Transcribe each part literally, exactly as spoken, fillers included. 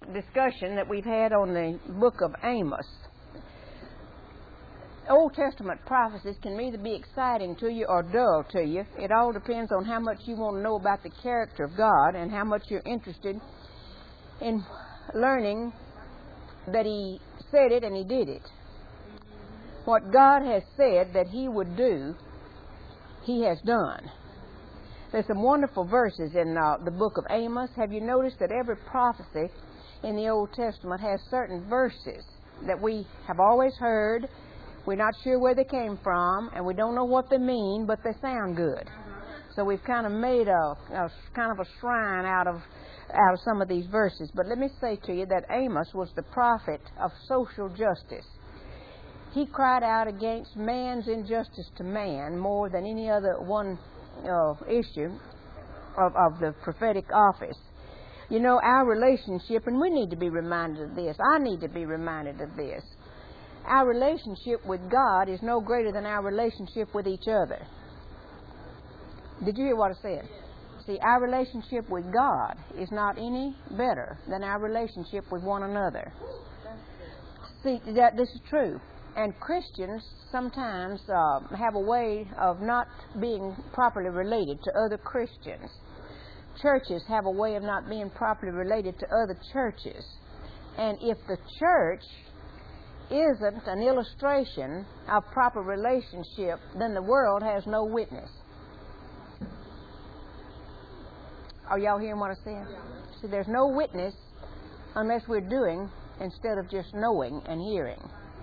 discussion that we've had on the book of Amos. Old Testament prophecies can either be exciting to you or dull to you. It all depends on how much you want to know about the character of God and how much you're interested in learning that He said it and He did it. What God has said that He would do, He has done. There's some wonderful verses in uh, the book of Amos. Have you noticed that every prophecy in the Old Testament has certain verses that we have always heard? We're not sure where they came from, and we don't know what they mean, but they sound good. So we've kind of made a, a kind of a shrine out of out of some of these verses. But let me say to you that Amos was the prophet of social justice. He cried out against man's injustice to man more than any other one uh, issue of, of the prophetic office. You know, our relationship, and we need to be reminded of this. I need to be reminded of this. Our relationship with God is no greater than our relationship with each other. Did you hear what I said? See, our relationship with God is not any better than our relationship with one another. See, that this is true. And Christians sometimes uh, have a way of not being properly related to other Christians. Churches have a way of not being properly related to other churches. And if the church isn't an illustration of proper relationship, then the world has no witness. Are y'all hearing what I said? See, there's no witness unless we're doing instead of just knowing and hearing.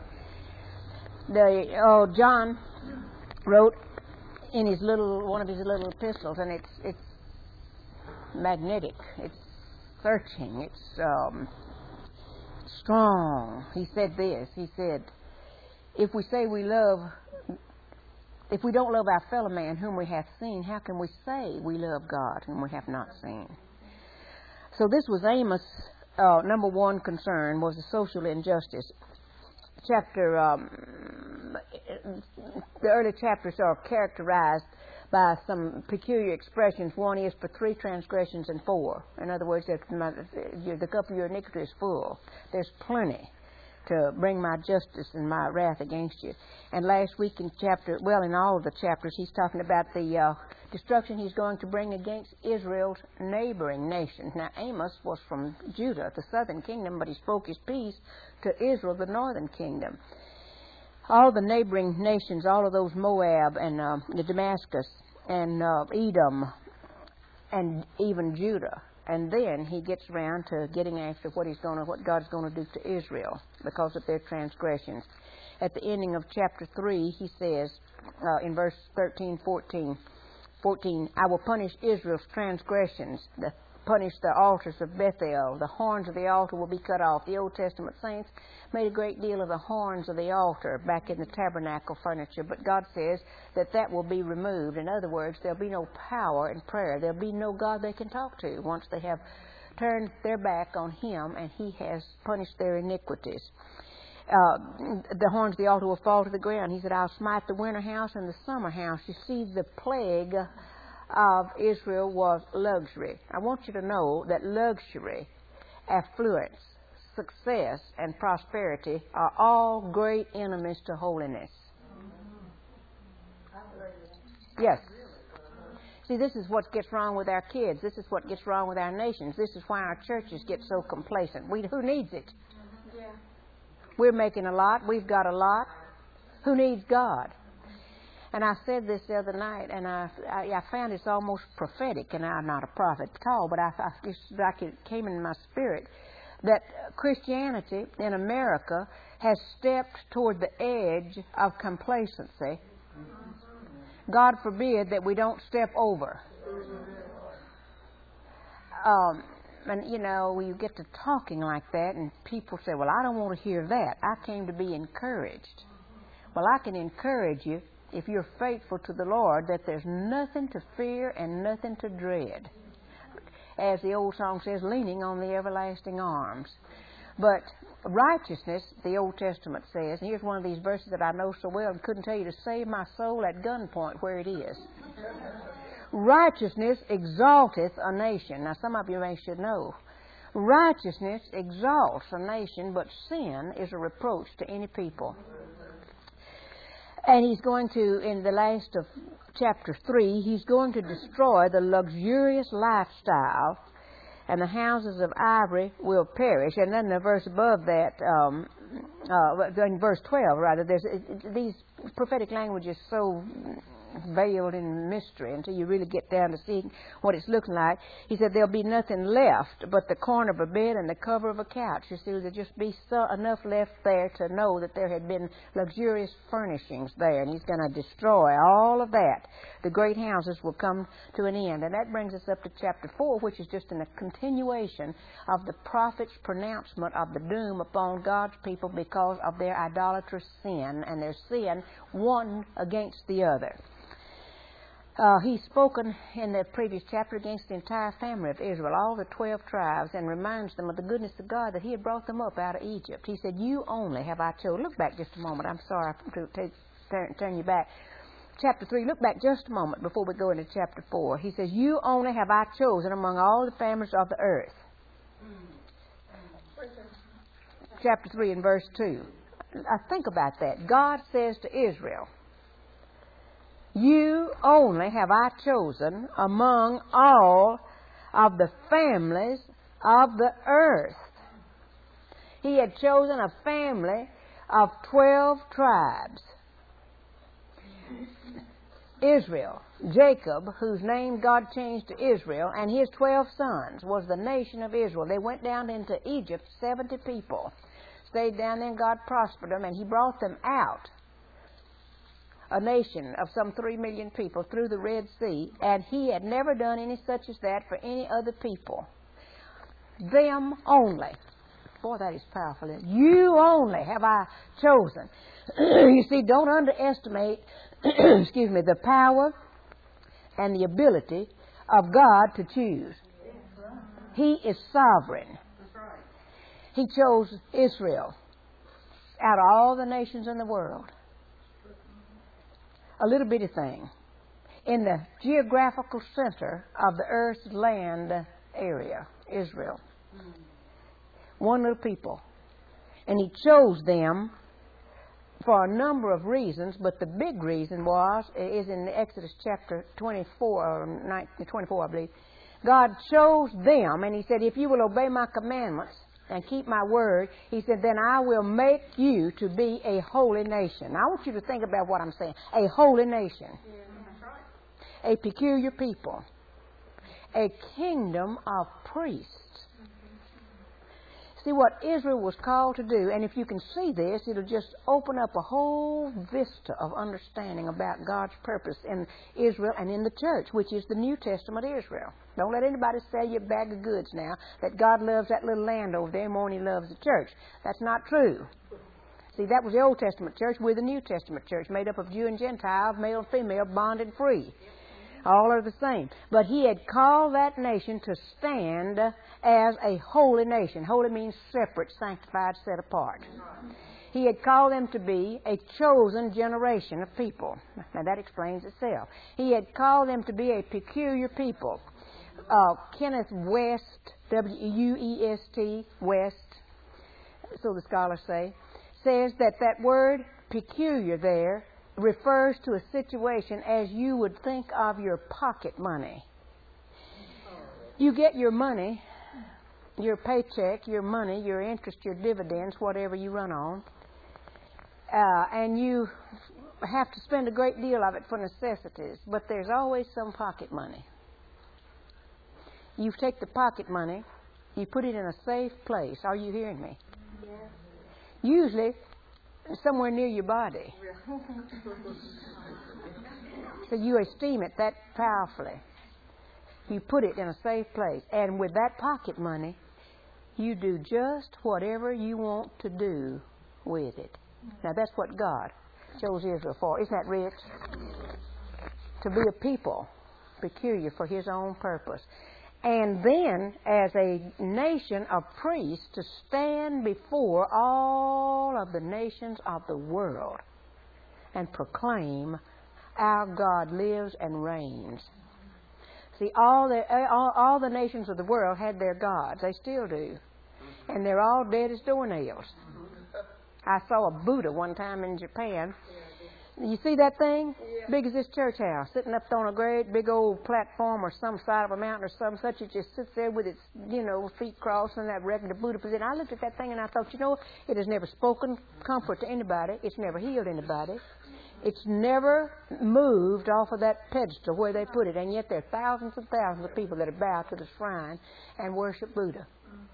The oh, John wrote in his little one of his little epistles, and it's it's magnetic, it's searching, it's um, strong. He said this. He said, "If we say we love, if we don't love our fellow man whom we have seen, how can we say we love God whom we have not seen?" So this was Amos' uh, number one concern, was the social injustice. Chapter, um, the early chapters are characterized by some peculiar expressions. One is for three transgressions and four. In other words, the cup of your iniquity is full. There's plenty to bring my justice and my wrath against you. And last week in chapter, well, in all of the chapters, he's talking about the uh, destruction he's going to bring against Israel's neighboring nations. Now, Amos was from Judah, the southern kingdom, but he spoke his peace to Israel, the northern kingdom. All the neighboring nations, all of those Moab and uh, the Damascus and uh, Edom and even Judah. And then he gets around to getting after what he's going to, what God's going to do to Israel because of their transgressions. At the ending of chapter three, he says uh, in verse thirteen, fourteen, fourteen, "I will punish Israel's transgressions, the, punish the altars of Bethel. The horns of the altar will be cut off." The Old Testament saints made a great deal of the horns of the altar back in the tabernacle furniture, but God says that that will be removed. In other words, there'll be no power in prayer. There'll be no God they can talk to once they have turned their back on Him and He has punished their iniquities. Uh, the horns of the altar will fall to the ground. He said, "I'll smite the winter house and the summer house." You see, the plague of Israel was luxury. I want you to know that luxury, affluence, success, and prosperity are all great enemies to holiness. Yes. See, this is what gets wrong with our kids. This is what gets wrong with our nations. This is why our churches get so complacent. We, who needs it? We're making a lot. We've got a lot. Who needs God? And I said this the other night, and I, I, I found it's almost prophetic, and I'm not a prophet at all, but I, I just like it came in my spirit that Christianity in America has stepped toward the edge of complacency. God forbid that we don't step over. Um, and, you know, we get to talking like that, and people say, "Well, I don't want to hear that. I came to be encouraged." Well, I can encourage you, if you're faithful to the Lord, that there's nothing to fear and nothing to dread. As the old song says, leaning on the everlasting arms. But righteousness, the Old Testament says, and here's one of these verses that I know so well and couldn't tell you, to save my soul at gunpoint where it is. Righteousness exalteth a nation. Now, some of you may should know Righteousness exalts a nation, but sin is a reproach to any people. And he's going to, in the last of chapter three, he's going to destroy the luxurious lifestyle, and the houses of ivory will perish. And then the verse above that, um, uh, in verse twelve, rather, there's it, it, these prophetic languages so veiled in mystery until you really get down to seeing what it's looking like. He said there'll be nothing left but the corner of a bed and the cover of a couch. You see, there'll just be so, enough left there to know that there had been luxurious furnishings there, and he's going to destroy all of that. The great houses will come to an end. And that brings us up to chapter four, which is just in a continuation of the prophet's pronouncement of the doom upon God's people because of their idolatrous sin, and their sin one against the other. Uh, he's spoken in the previous chapter against the entire family of Israel, all the twelve tribes, and reminds them of the goodness of God that he had brought them up out of Egypt. He said, you only have I chosen. Look back just a moment. I'm sorry to take, turn, turn you back. Chapter three, look back just a moment before we go into chapter four. He says, you only have I chosen among all the families of the earth. Chapter three and verse two. Now think about that. God says to Israel, you only have I chosen among all of the families of the earth. He had chosen a family of twelve tribes. Israel, Jacob, whose name God changed to Israel, and his twelve sons was the nation of Israel. They went down into Egypt, seventy people. Stayed down there and God prospered them, and he brought them out, a nation of some three million people, through the Red Sea, and he had never done any such as that for any other people. Them only. Boy, that is powerful. You only have I chosen. You see, don't underestimate, excuse me, the power and the ability of God to choose. He is sovereign. He chose Israel out of all the nations in the world. A little bitty thing in the geographical center of the earth's land area, Israel. One little people. And he chose them for a number of reasons, but the big reason was, is in Exodus chapter twenty-four, or twenty-four, I believe. God chose them, and he said, if you will obey my commandments and keep my word, he said, then I will make you to be a holy nation. Now, I want you to think about what I'm saying. A holy nation. Yeah, that's right. A peculiar people. A kingdom of priests. See what Israel was called to do, and if you can see this, it'll just open up a whole vista of understanding about God's purpose in Israel and in the church, which is the New Testament Israel. Don't let anybody sell you a bag of goods now that God loves that little land over there more than he loves the church. That's not true. See, that was the Old Testament church. We're the New Testament church, made up of Jew and Gentile, male and female, bond and free. All are the same. But he had called that nation to stand as a holy nation. Holy means separate, sanctified, set apart. He had called them to be a chosen generation of people. Now that explains itself. He had called them to be a peculiar people. Uh, Kenneth West, W U E S T, West, so the scholars say, says that that word peculiar there refers to a situation as you would think of your pocket money. You get your money, your paycheck, your money, your interest, your dividends, whatever you run on, uh, and you have to spend a great deal of it for necessities, but there's always some pocket money. You take the pocket money, you put it in a safe place. Are you hearing me? Yes. Usually somewhere near your body. So you esteem it that powerfully. You put it in a safe place. And with that pocket money, you do just whatever you want to do with it. Now that's what God chose Israel for. Isn't that rich? To be a people peculiar for his own purpose. And then, as a nation of priests, to stand before all of the nations of the world and proclaim our God lives and reigns. See, all the all, all the nations of the world had their gods. They still do. And they're all dead as doornails. I saw a Buddha one time in Japan. You see that thing? Yeah. Big as this church house, sitting up on a great big old platform or some side of a mountain or some such. It just sits there with its, you know, feet crossed in that regular Buddha position. I looked at that thing and I thought, you know, it has never spoken comfort to anybody. It's never healed anybody. It's never moved off of that pedestal where they put it. And yet there are thousands and thousands of people that have bowed to the shrine and worship Buddha.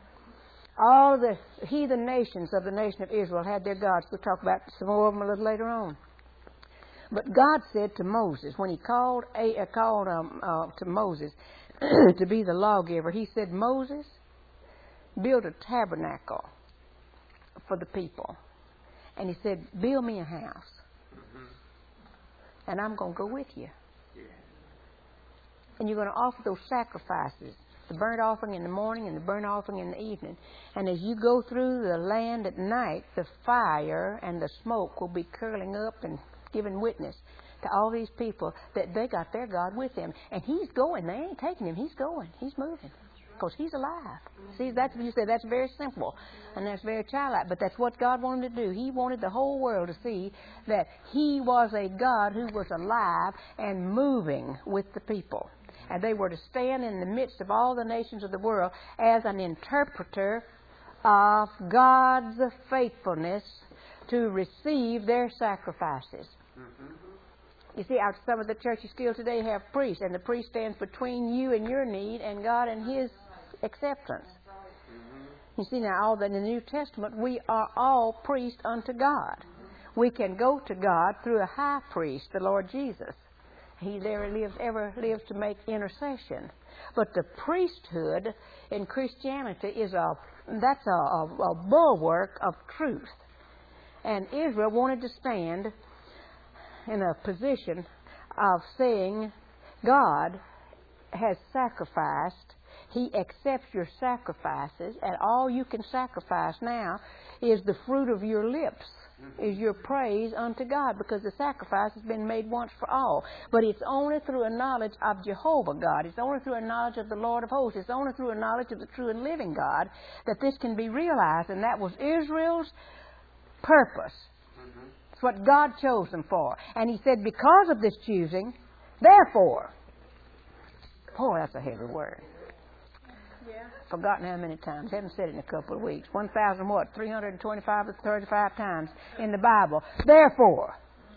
All the heathen nations of the nation of Israel had their gods. We'll talk about some more of them a little later on. But God said to Moses, when he called, uh, called um, uh, to Moses to be the lawgiver, he said, Moses, build a tabernacle for the people. And he said, build me a house. Mm-hmm. And I'm going to go with you. Yeah. And you're going to offer those sacrifices, the burnt offering in the morning and the burnt offering in the evening. And as you go through the land at night, the fire and the smoke will be curling up and giving witness to all these people that they got their God with them. And he's going. They ain't taking him. He's going. He's moving. Because he's alive. See, that's you say that's very simple. And that's very childlike. But that's what God wanted to do. He wanted the whole world to see that he was a God who was alive and moving with the people. And they were to stand in the midst of all the nations of the world as an interpreter of God's faithfulness to receive their sacrifices. Mm-hmm. You see, out some of the churches still today have priests, and the priest stands between you and your need and God and his acceptance. Mm-hmm. You see, now, all that in the New Testament, we are all priests unto God. Mm-hmm. We can go to God through a high priest, the Lord Jesus. He there lives, ever lives to make intercession. But the priesthood in Christianity is a that's a, a, a bulwark of truth. And Israel wanted to stand in a position of saying, God has sacrificed. He accepts your sacrifices, and all you can sacrifice now is the fruit of your lips, is your praise unto God, because the sacrifice has been made once for all. But it's only through a knowledge of Jehovah God. It's only through a knowledge of the Lord of hosts. It's only through a knowledge of the true and living God that this can be realized. And that was Israel's purpose. Mm-hmm. It's what God chose them for. And he said, because of this choosing, therefore. Boy, that's a heavy word. Yeah. Forgotten how many times. Haven't said it in a couple of weeks. One thousand what? Three hundred twenty-five or thirty-five times in the Bible. Therefore,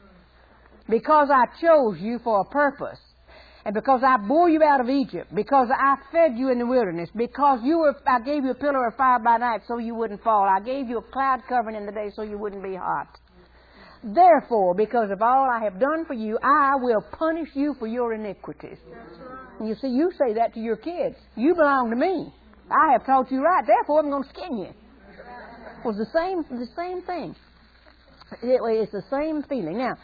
because I chose you for a purpose, and because I bore you out of Egypt, because I fed you in the wilderness, because you were, I gave you a pillar of fire by night so you wouldn't fall. I gave you a cloud covering in the day so you wouldn't be hot. Therefore, because of all I have done for you, I will punish you for your iniquities. And you see, you say that to your kids. You belong to me. I have taught you right. Therefore, I'm going to skin you. It was the same, the same thing. It's the same feeling. Now,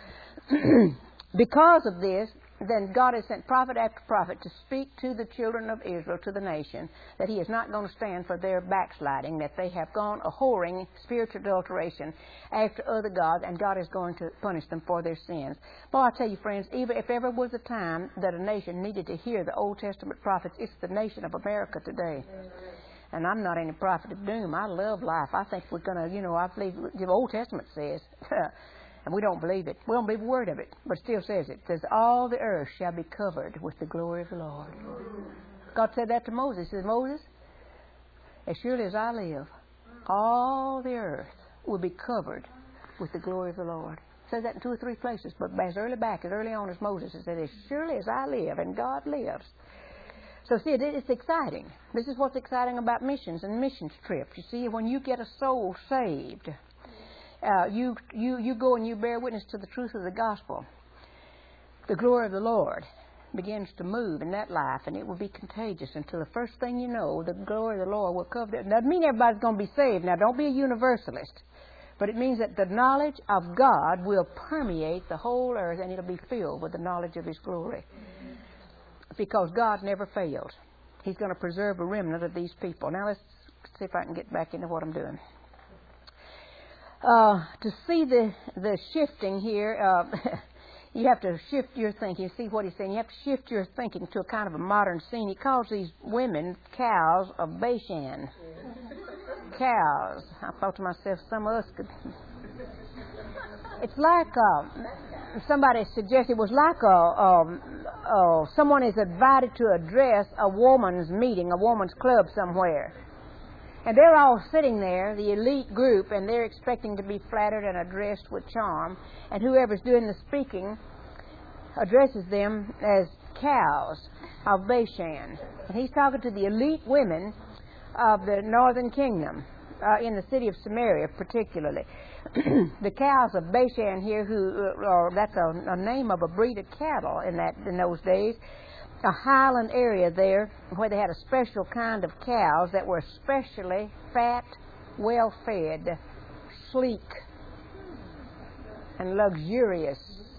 because of this, then God has sent prophet after prophet to speak to the children of Israel, to the nation, that he is not going to stand for their backsliding, that they have gone a whoring, spiritual adulteration after other gods, and God is going to punish them for their sins. Well, I tell you, friends, even if ever was a time that a nation needed to hear the Old Testament prophets, it's the nation of America today. And I'm not any prophet of doom. I love life. I think we're going to, you know, I believe the Old Testament says... And we don't believe it. We don't believe a word of it. But it still says it. It says, all the earth shall be covered with the glory of the Lord. God said that to Moses. He said, Moses, as surely as I live, all the earth will be covered with the glory of the Lord. It says that in two or three places. But as early back, as early on as Moses, it said, as surely as I live, and God lives. So see, it's exciting. This is what's exciting about missions and missions trips. You see, when you get a soul saved... Uh, you, you, you go and you bear witness to the truth of the gospel. The glory of the Lord begins to move in that life, and it will be contagious until the first thing you know, the glory of the Lord will cover it. Now, it doesn't mean everybody's going to be saved. Now, don't be a universalist. But it means that the knowledge of God will permeate the whole earth, and it'll be filled with the knowledge of His glory. Because God never fails. He's going to preserve a remnant of these people. Now, let's see if I can get back into what I'm doing. Uh, to see the, the shifting here, uh, you have to shift your thinking. See what he's saying? You have to shift your thinking to a kind of a modern scene. He calls these women cows of Bashan. Cows. I thought to myself, some of us could... It's like... Uh, somebody suggested it was like a, um, uh, someone is invited to address a woman's meeting, a woman's club somewhere. And they're all sitting there, the elite group, and they're expecting to be flattered and addressed with charm. And whoever's doing the speaking addresses them as cows of Bashan. And he's talking to the elite women of the northern kingdom, uh, in the city of Samaria particularly. The cows of Bashan here, who uh, or that's a, a name of a breed of cattle in that in those days. A highland area there where they had a special kind of cows that were especially fat, well-fed, sleek, and luxurious.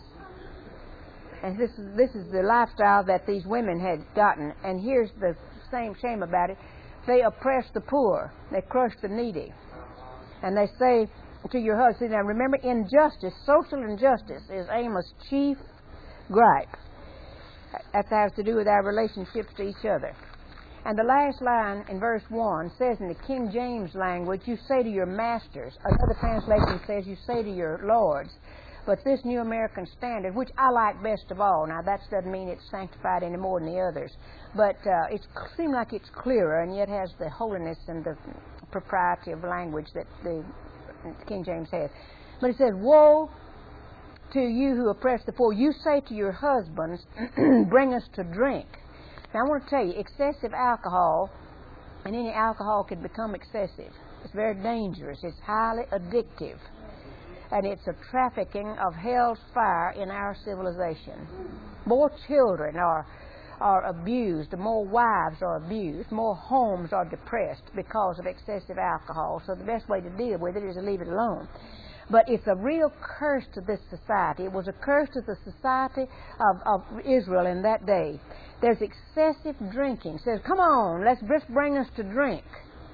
And this is, this is the lifestyle that these women had gotten. And here's the same shame about it. They oppress the poor. They crush the needy. And they say to your husband, now remember, injustice, social injustice is Amos' chief gripe. That has to do with our relationships to each other. And the last line in verse one says in the King James language, you say to your masters. Another translation says you say to your lords. But this New American Standard, which I like best of all, now that doesn't mean it's sanctified any more than the others, but uh, it seems like it's clearer and yet has the holiness and the propriety of language that the King James has. But it says, woe to you who oppress the poor. You say to your husbands, bring us to drink. Now I want to tell you, excessive alcohol, and any alcohol can become excessive. It's very dangerous. It's highly addictive. And it's a trafficking of hell's fire in our civilization. More children are, are abused, more wives are abused, more homes are depressed because of excessive alcohol. So the best way to deal with it is to leave it alone. But it's a real curse to this society. It was a curse to the society of, of Israel in that day. There's excessive drinking. It says, come on, let's just bring us to drink.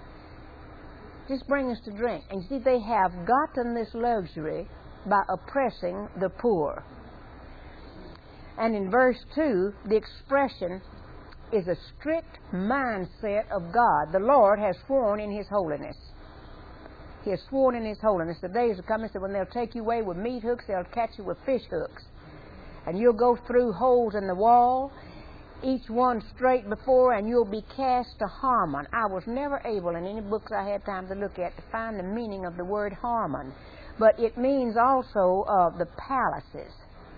Just bring us to drink. And you see, they have gotten this luxury by oppressing the poor. And in verse two, the expression is a strict mindset of God. The Lord has sworn in His holiness. He has sworn in His holiness. The days are coming, so when they'll take you away with meat hooks, they'll catch you with fish hooks. And you'll go through holes in the wall, each one straight before, and you'll be cast to Harmon. I was never able, in any books I had time to look at, to find the meaning of the word Harmon. But it means also uh, the palaces.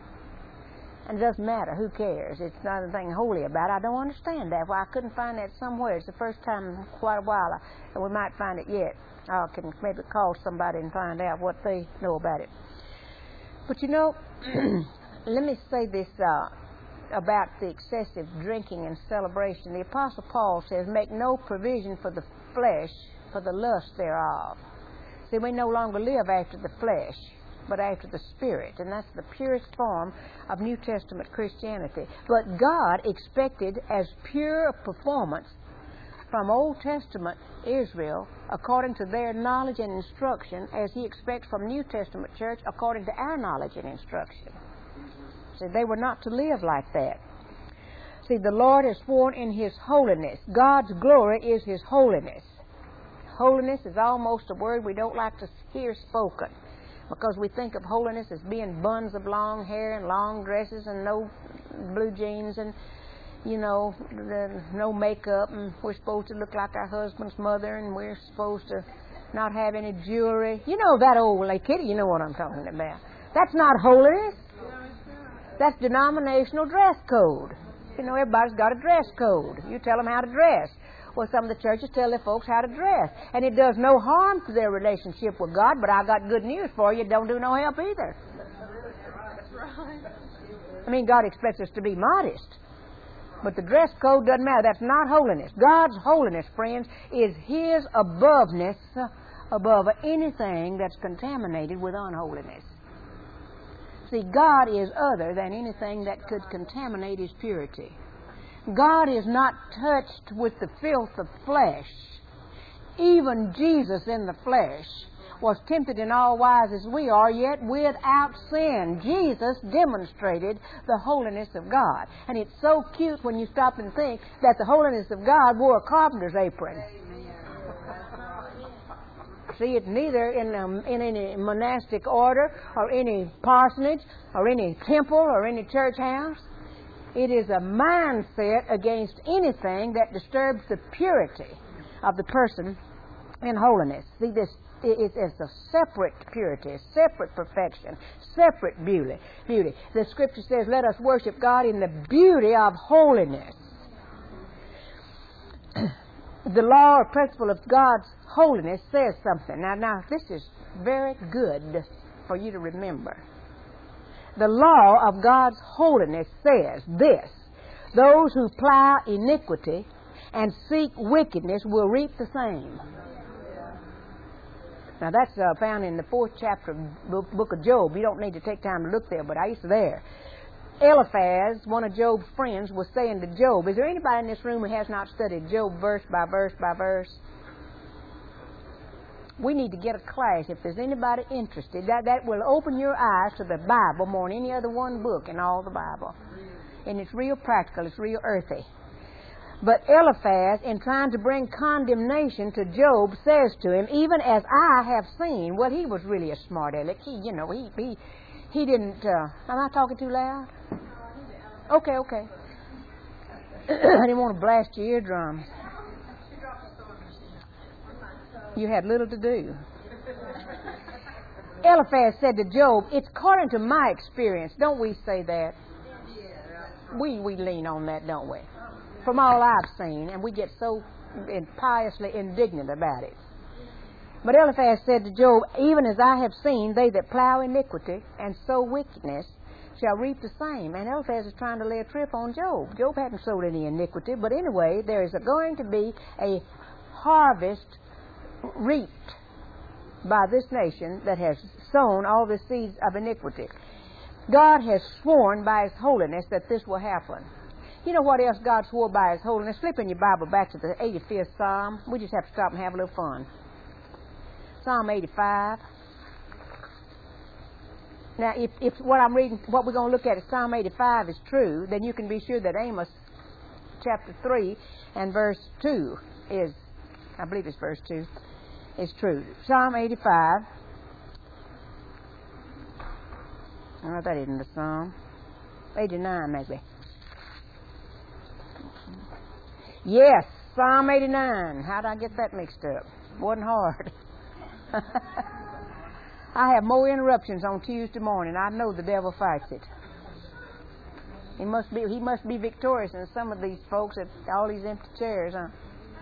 And it doesn't matter. Who cares? It's not anything holy about it. I don't understand that. Well, I couldn't find that somewhere. It's the first time in quite a while, and we might find it yet. I can maybe call somebody and find out what they know about it. But you know, let me say this uh, about the excessive drinking and celebration. The Apostle Paul says, make no provision for the flesh, for the lust thereof. See, we no longer live after the flesh, but after the Spirit. And that's the purest form of New Testament Christianity. But God expected as pure a performance from Old Testament Israel according to their knowledge and instruction as He expects from New Testament church according to our knowledge and instruction. See, they were not to live like that. See, the Lord has sworn in His holiness. God's glory is His holiness. Holiness is almost a word we don't like to hear spoken, because we think of holiness as being buns of long hair and long dresses and no blue jeans and, you know, the, no makeup, and we're supposed to look like our husband's mother, and we're supposed to not have any jewelry. You know that old lady, Kitty, you know what I'm talking about. That's not holiness. That's denominational dress code. You know, everybody's got a dress code. You tell them how to dress. Well, some of the churches tell their folks how to dress. And it does no harm to their relationship with God, but I've got good news for you. It don't do no help either. That's right. I mean, God expects us to be modest. But the dress code doesn't matter. That's not holiness. God's holiness, friends, is His aboveness above anything that's contaminated with unholiness. See, God is other than anything that could contaminate His purity. God is not touched with the filth of flesh. Even Jesus in the flesh was tempted in all wise as we are, yet without sin. Jesus demonstrated the holiness of God. And it's so cute when you stop and think that the holiness of God wore a carpenter's apron. See, it's neither in, um, in any monastic order or any parsonage or any temple or any church house. It is a mindset against anything that disturbs the purity of the person in holiness. See, this it is a separate purity, separate perfection, separate beauty. Beauty. The Scripture says, "Let us worship God in the beauty of holiness." The law or principle of God's holiness says something. Now, now, this is very good for you to remember. The law of God's holiness says this: those who plow iniquity and seek wickedness will reap the same. Now, that's uh, found in the fourth chapter of the book of Job. You don't need to take time to look there, but I used to there. Eliphaz, one of Job's friends, was saying to Job, is there anybody in this room who has not studied Job verse by verse by verse? We need to get a class, if there's anybody interested. That, that will open your eyes to the Bible more than any other one book in all the Bible. And it's real practical. It's real earthy. But Eliphaz, in trying to bring condemnation to Job, says to him, even as I have seen, well, he was really a smart aleck. He, you know, he he, he didn't, uh, am I talking too loud? Okay, okay. I didn't want to blast your eardrums. You had little to do. Eliphaz said to Job, it's according to my experience. Don't we say that? We, we lean on that, don't we? From all I've seen, and we get so piously indignant about it. But Eliphaz said to Job, even as I have seen, they that plow iniquity and sow wickedness shall reap the same. And Eliphaz is trying to lay a trip on Job. Job hadn't sowed any iniquity, but anyway, there is going to be a harvest reaped by this nation that has sown all the seeds of iniquity. God has sworn by His holiness that this will happen. You know what else God swore by His holiness? Flip in your Bible back to the eighty-fifth Psalm. We just have to stop and have a little fun. Psalm eighty-five. Now, if, if what I'm reading, what we're going to look at is Psalm eighty-five is true, then you can be sure that Amos chapter three and verse two is, I believe it's verse two, is true. Psalm eighty-five. Oh, that isn't the Psalm. eighty-nine, maybe. Yes, Psalm eighty-nine. How did I get that mixed up? Wasn't hard. I have more interruptions on Tuesday morning. I know the devil fights it. He must be he must be victorious in some of these folks at all these empty chairs, huh?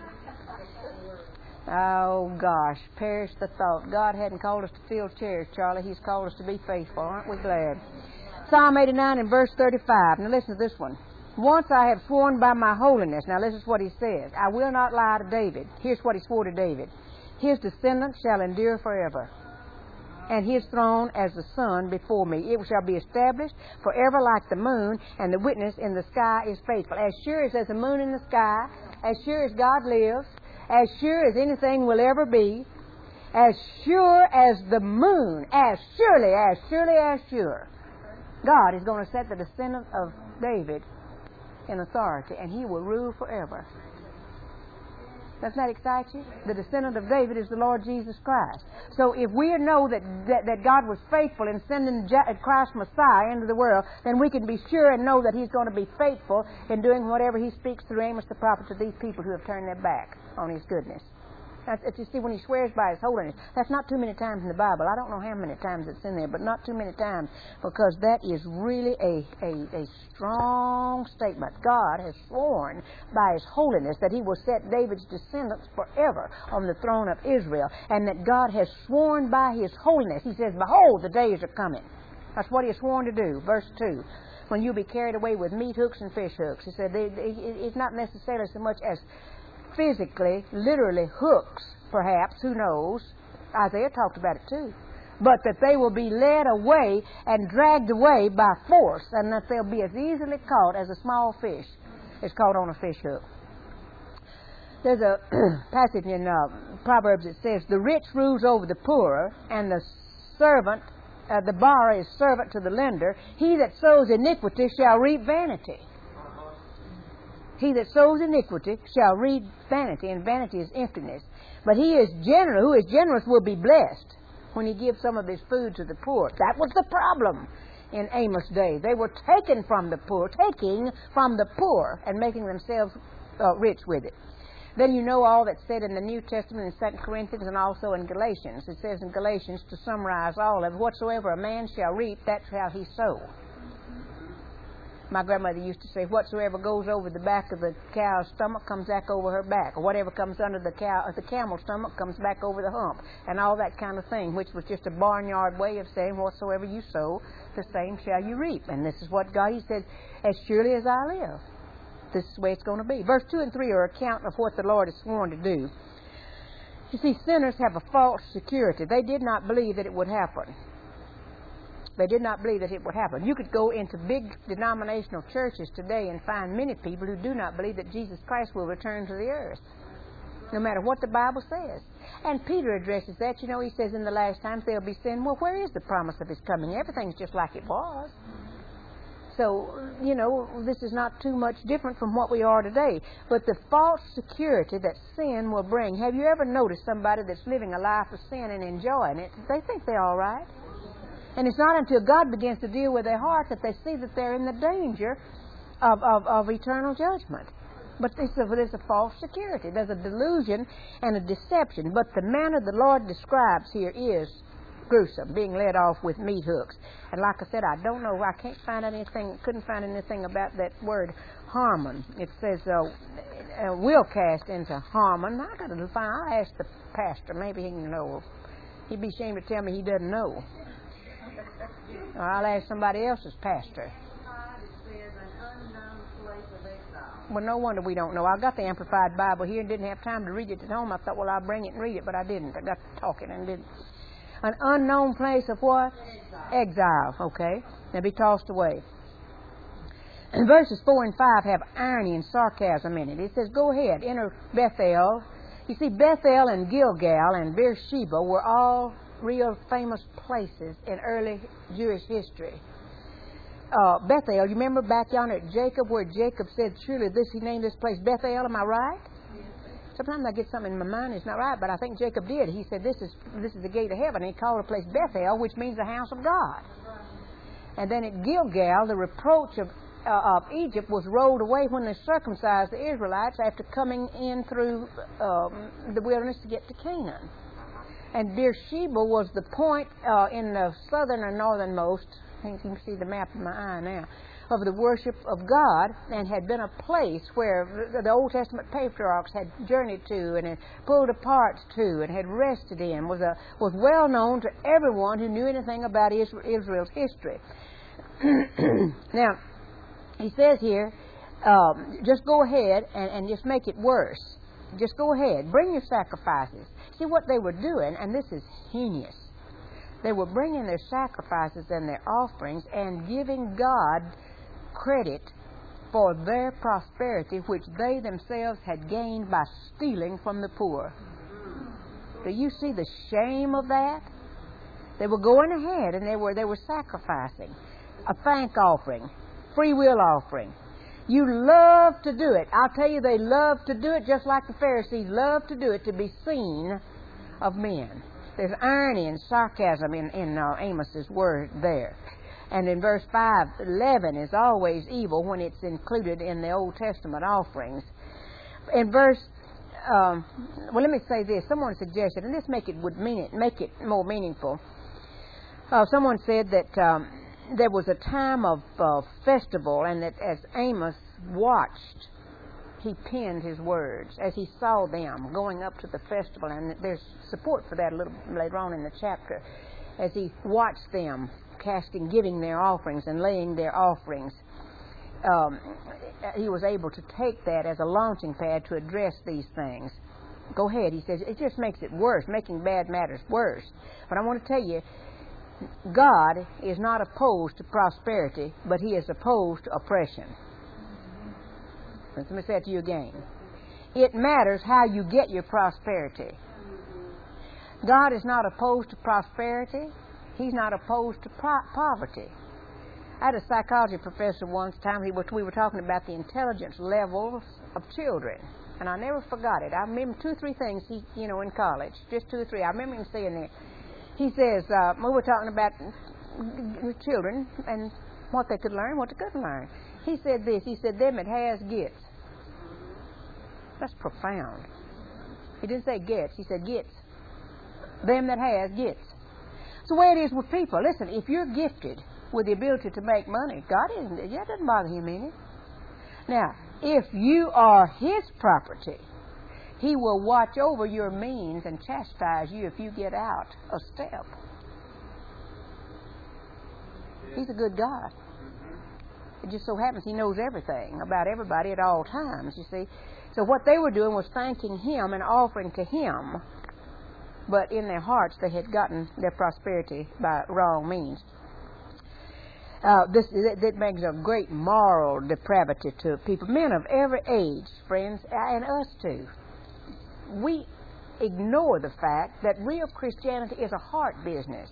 Oh gosh, perish the thought. God hadn't called us to fill chairs, Charlie. He's called us to be faithful. Aren't we glad? Psalm eighty-nine and verse thirty-five. Now listen to this one. Once I have sworn by my holiness. Now listen to what he says. I will not lie to David. Here's what he swore to David. His descendants shall endure forever, and his throne as the sun before me. It shall be established forever like the moon, and the witness in the sky is faithful. As sure as there's a moon in the sky, as sure as God lives, as sure as anything will ever be, as sure as the moon, as surely, as surely, as sure, God is going to set the descendant of David in authority, and he will rule forever. Doesn't that excite you? The descendant of David is the Lord Jesus Christ. So if we know that, that, that God was faithful in sending Christ Messiah into the world, then we can be sure and know that He's going to be faithful in doing whatever He speaks through Amos the prophet to these people who have turned their back on His goodness. That's, you see, when He swears by His holiness, that's not too many times in the Bible. I don't know how many times it's in there, but not too many times, because that is really a, a, a strong statement. God has sworn by His holiness that He will set David's descendants forever on the throne of Israel, and that God has sworn by His holiness. He says, behold, the days are coming. That's what He has sworn to do. Verse two. When you'll be carried away with meat hooks and fish hooks. He said, they, they, it's not necessarily so much as physically, literally hooks, perhaps, who knows. Isaiah talked about it too. But that they will be led away and dragged away by force, and that they'll be as easily caught as a small fish is caught on a fish hook. There's a passage in uh, Proverbs that says, the rich rules over the poor, and the servant, uh, the borrower is servant to the lender. He that sows iniquity shall reap vanity. He that sows iniquity shall reap vanity, and vanity is emptiness. But he is generous, who is generous will be blessed when he gives some of his food to the poor. That was the problem in Amos' day. They were taken from the poor, taking from the poor and making themselves uh, rich with it. Then you know all that's said in the New Testament in Second Corinthians and also in Galatians. It says in Galatians, to summarize all of it, whatsoever a man shall reap, that shall he sow. My grandmother used to say, whatsoever goes over the back of the cow's stomach comes back over her back, or whatever comes under the cow, uh, the camel's stomach comes back over the hump, and all that kind of thing, which was just a barnyard way of saying, whatsoever you sow, the same shall you reap. And this is what God, He said, as surely as I live, this is the way it's going to be. Verse two and three are account of what the Lord has sworn to do. You see, sinners have a false security. They did not believe that it would happen. They did not believe that it would happen. You could go into big denominational churches today and find many people who do not believe that Jesus Christ will return to the earth, no matter what the Bible says. And Peter addresses that. You know, he says in the last times there'll be sin. Well, where is the promise of His coming? Everything's just like it was. So, you know, this is not too much different from what we are today. But the false security that sin will bring. Have you ever noticed somebody that's living a life of sin and enjoying it? They think they're all right. And it's not until God begins to deal with their heart that they see that they're in the danger of, of, of eternal judgment. But there's a, there's a false security. There's a delusion and a deception. But the manner the Lord describes here is gruesome, being led off with meat hooks. And like I said, I don't know, I can't find anything, couldn't find anything about that word Harmon. It says, uh, uh, will cast into Harmon. I got to find, I'll ask the pastor, maybe he can know. He'd be ashamed to tell me he doesn't know. Or I'll ask somebody else's pastor. Well, no wonder we don't know. I got the Amplified Bible here and didn't have time to read it at home. I thought, well, I'll bring it and read it, but I didn't. I got to talking and didn't. An unknown place of what? Exile. Exile, okay. Now be tossed away. And verses four and five have irony and sarcasm in it. It says, go ahead, enter Bethel. You see, Bethel and Gilgal and Beersheba were all real famous places in early Jewish history. Uh, Bethel, you remember back yonder at Jacob, where Jacob said, surely this, he named this place Bethel, am I right? Sometimes I get something in my mind that's not right, but I think Jacob did. He said, this is this is the gate of heaven. And he called the place Bethel, which means the house of God. And then at Gilgal, the reproach of, uh, of Egypt was rolled away when they circumcised the Israelites after coming in through um, the wilderness to get to Canaan. And Beersheba was the point uh, in the southern or northernmost, I think you can see the map in my eye now, of the worship of God, and had been a place where the Old Testament patriarchs had journeyed to and had pulled apart to and had rested in, was a was well known to everyone who knew anything about Israel's history. Now, he says here, um, just go ahead and, and just make it worse. Just go ahead. Bring your sacrifices. See what they were doing, and this is heinous. They were bringing their sacrifices and their offerings and giving God credit for their prosperity, which they themselves had gained by stealing from the poor. Do you see the shame of that? They were going ahead and they were they were sacrificing a thank offering, free will offering. You love to do it. I'll tell you, they love to do it just like the Pharisees love to do it, to be seen of men. There's irony and sarcasm in, in uh, Amos's word there. And in verse five, leaven is always evil when it's included in the Old Testament offerings. In verse, um, well, let me say this. Someone suggested, and this make it would mean it make it more meaningful. Uh, someone said that um, there was a time of uh, festival, and that as Amos watched, he penned his words as he saw them going up to the festival. And there's support for that a little later on in the chapter. As he watched them casting, giving their offerings and laying their offerings, um, he was able to take that as a launching pad to address these things. Go ahead, he says, it just makes it worse, making bad matters worse. But I want to tell you, God is not opposed to prosperity, but He is opposed to oppression. Let me say it to you again. It matters how you get your prosperity. God is not opposed to prosperity. He's not opposed to pro- poverty. I had a psychology professor once time, he was, we were talking about the intelligence levels of children. And I never forgot it. I remember two or three things, he, you know, in college. Just two or three. I remember him saying that. He says, uh, we were talking about children and what they could learn, what they couldn't learn. He said this. He said, them that has gets. That's profound. He didn't say gets. He said gets. Them that has gets. It's the way it is with people. Listen, if you're gifted with the ability to make money, God isn't. That doesn't bother Him any. Now, if you are His property, He will watch over your means and chastise you if you get out a step. He's a good God. It just so happens He knows everything about everybody at all times, you see. So what they were doing was thanking Him and offering to Him, but in their hearts they had gotten their prosperity by wrong means. Uh, this that makes a great moral depravity to people, men of every age, friends, and us too. We ignore the fact that real Christianity is a heart business.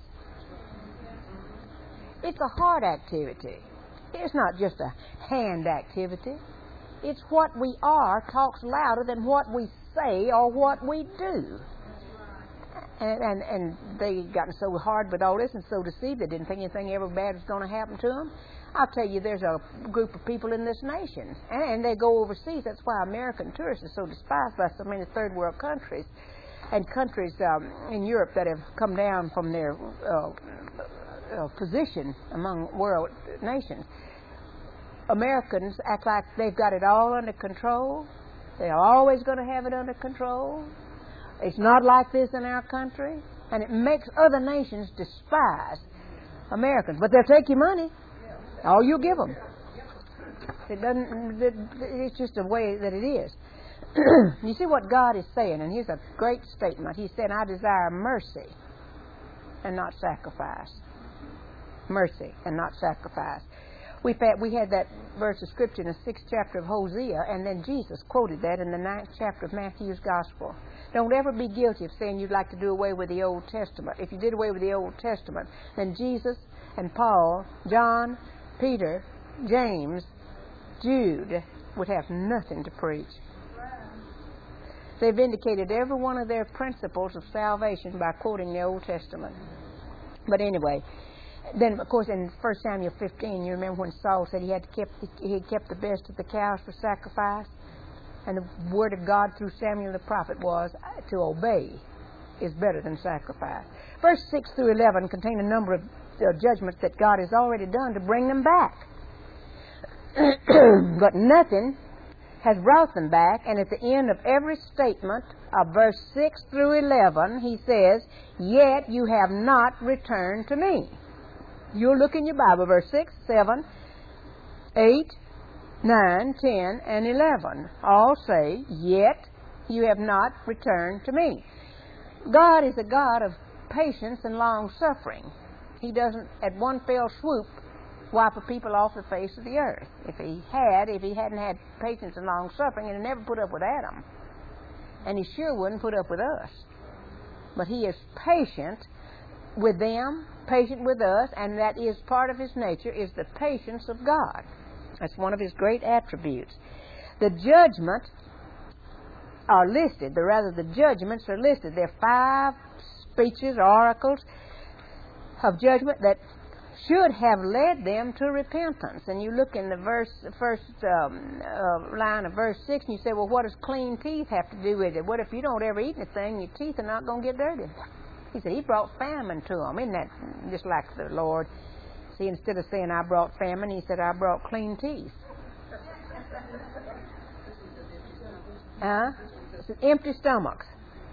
It's a heart activity. It's not just a hand activity. It's what we are talks louder than what we say or what we do. And, and and they gotten so hard with all this and so deceived they didn't think anything ever bad was going to happen to them. I'll tell you, there's a group of people in this nation, and, and they go overseas. That's why American tourists are so despised by so many third world countries and countries um, in Europe that have come down from their uh, uh, position among world nations. Americans act like they've got it all under control. They're always going to have it under control. It's not like this in our country, and it makes other nations despise Americans. But they'll take your money. All you give them. It doesn't. It's just the way that it is. You see what God is saying, and here's a great statement. He said, "I desire mercy and not sacrifice." Mercy and not sacrifice. We had, we had that verse of Scripture in the sixth chapter of Hosea, and then Jesus quoted that in the ninth chapter of Matthew's Gospel. Don't ever be guilty of saying you'd like to do away with the Old Testament. If you did away with the Old Testament, then Jesus and Paul, John, Peter, James, Jude would have nothing to preach. They've indicated every one of their principles of salvation by quoting the Old Testament. But anyway, then, of course, in First Samuel fifteen, you remember when Saul said he had kept the, he had kept the best of the cows for sacrifice? And the word of God through Samuel the prophet was, to obey is better than sacrifice. Verse six through eleven contain a number of uh, judgments that God has already done to bring them back. But nothing has brought them back, and at the end of every statement of verse six through eleven, he says, "Yet you have not returned to me." You'll look in your Bible, verse six, seven, eight, nine, ten, and eleven. All say, "Yet you have not returned to me." God is a God of patience and long-suffering. He doesn't, at one fell swoop, wipe a people off the face of the earth. If he had, if he hadn't had patience and long-suffering, he'd never put up with Adam. And he sure wouldn't put up with us. But he is patient with them, patient with us, and that is part of his nature, is the patience of God. That's one of his great attributes. The judgments are listed, or rather the judgments are listed. There are five speeches, oracles of judgment that should have led them to repentance. And you look in the verse, first um, uh, line of verse six, and you say, well, what does clean teeth have to do with it? What if you don't ever eat anything, your teeth are not going to get dirty? He said he brought famine to them. Isn't that just like the Lord? See, instead of saying I brought famine, he said I brought clean teeth. Huh? Empty stomachs.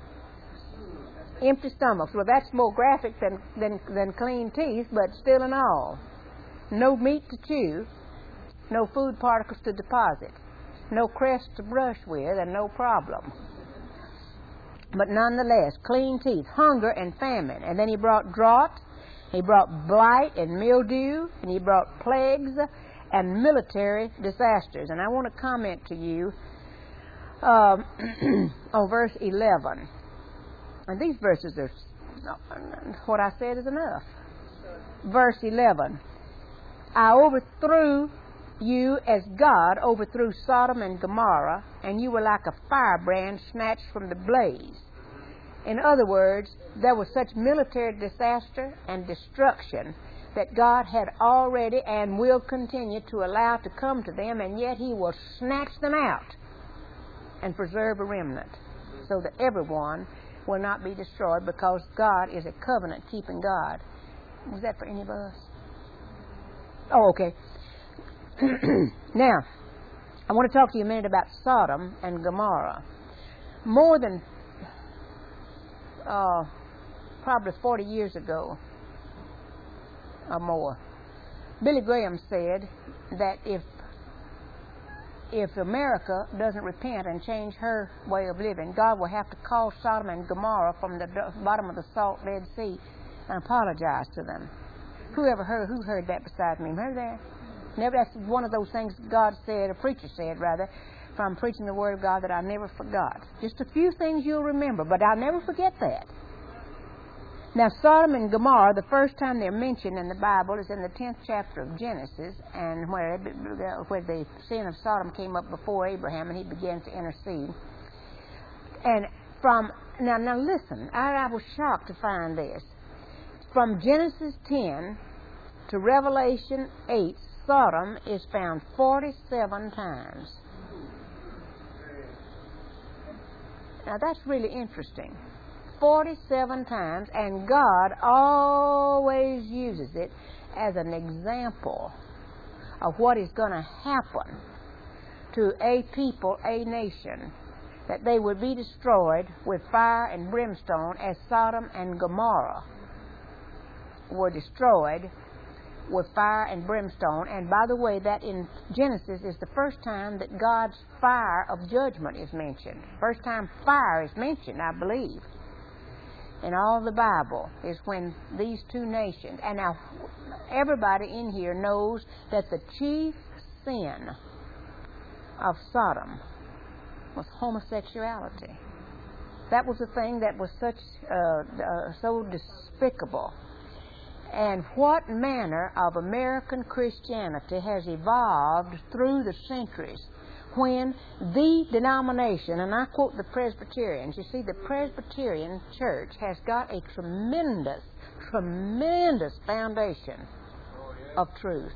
Empty stomachs. Well, that's more graphic than, than, than clean teeth, but still and all. No meat to chew, no food particles to deposit, no crest to brush with, and no problem. But nonetheless, clean teeth, hunger and famine. And then he brought drought, he brought blight and mildew, and he brought plagues and military disasters. And I want to comment to you um, on verse eleven. And these verses are, what I said is enough. Verse eleven. I overthrew you as God overthrew Sodom and Gomorrah, and you were like a firebrand snatched from the blaze. In other words, there was such military disaster and destruction that God had already and will continue to allow to come to them, and yet He will snatch them out and preserve a remnant so that everyone will not be destroyed, because God is a covenant-keeping God. Was that for any of us? Oh, okay. Now, I want to talk to you a minute about Sodom and Gomorrah. More than uh, probably forty years ago or more, Billy Graham said that if if America doesn't repent and change her way of living, God will have to call Sodom and Gomorrah from the bottom of the salt Dead Sea and apologize to them. Who ever heard? Who heard that besides me? Heard that? Never. That's one of those things God said, a preacher said rather, from preaching the Word of God, that I never forgot. Just a few things you'll remember, but I'll never forget that. Now, Sodom and Gomorrah, the first time they're mentioned in the Bible is in the tenth chapter of Genesis, and where, where the sin of Sodom came up before Abraham, and he began to intercede. And from now, now listen, I, I was shocked to find this. From Genesis ten to Revelation eight, Sodom is found forty-seven times. Now that's really interesting. forty-seven times, and God always uses it as an example of what is going to happen to a people, a nation, that they would be destroyed with fire and brimstone as Sodom and Gomorrah were destroyed with fire and brimstone. And by the way, that in Genesis is the first time that God's fire of judgment is mentioned. First time fire is mentioned, I believe, in all the Bible, is when these two nations, and now everybody in here knows that the chief sin of Sodom was homosexuality. That was the thing that was such uh, uh, so despicable. And what manner of American Christianity has evolved through the centuries when the denomination, and I quote the Presbyterians, you see, the Presbyterian Church has got a tremendous, tremendous foundation of truth.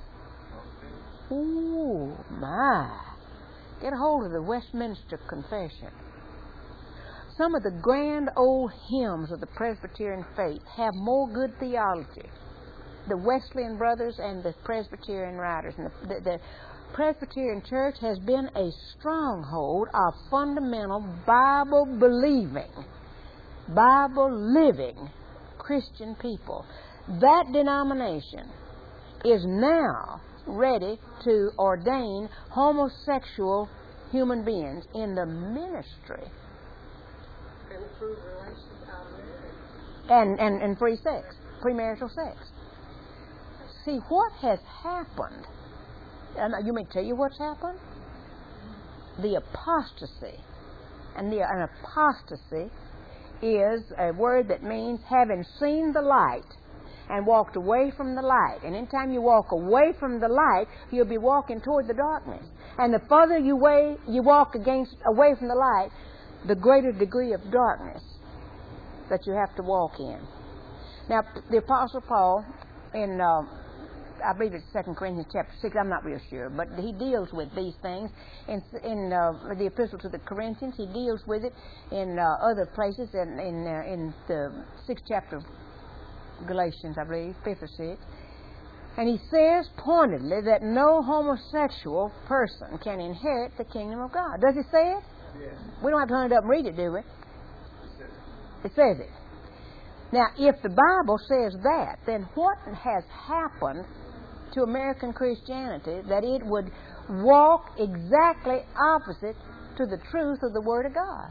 Ooh, my. Get a hold of the Westminster Confession. Some of the grand old hymns of the Presbyterian faith have more good theology. The Wesleyan brothers and the Presbyterian writers. And the, the, the Presbyterian Church has been a stronghold of fundamental Bible-believing, Bible-living Christian people. That denomination is now ready to ordain homosexual human beings in the ministry. And approve relations out of marriage. And, and, and free sex, premarital sex. See, what has happened, and you may tell you what's happened? The apostasy. And the, an apostasy is a word that means having seen the light and walked away from the light. And anytime you walk away from the light, you'll be walking toward the darkness. And the further you, way, you walk against away from the light, the greater degree of darkness that you have to walk in. Now, the Apostle Paul, in uh, I believe it's Second Corinthians chapter six, I'm not real sure, but he deals with these things in, in uh, the Epistle to the Corinthians. He deals with it in uh, other places, in in, uh, in the sixth chapter of Galatians, I believe, fifth or sixth. And he says pointedly that no homosexual person can inherit the kingdom of God. Does he say it? Yes. We don't have to hunt it up and read it, do we? It says it. Now, if the Bible says that, then what has happened to American Christianity that it would walk exactly opposite to the truth of the Word of God?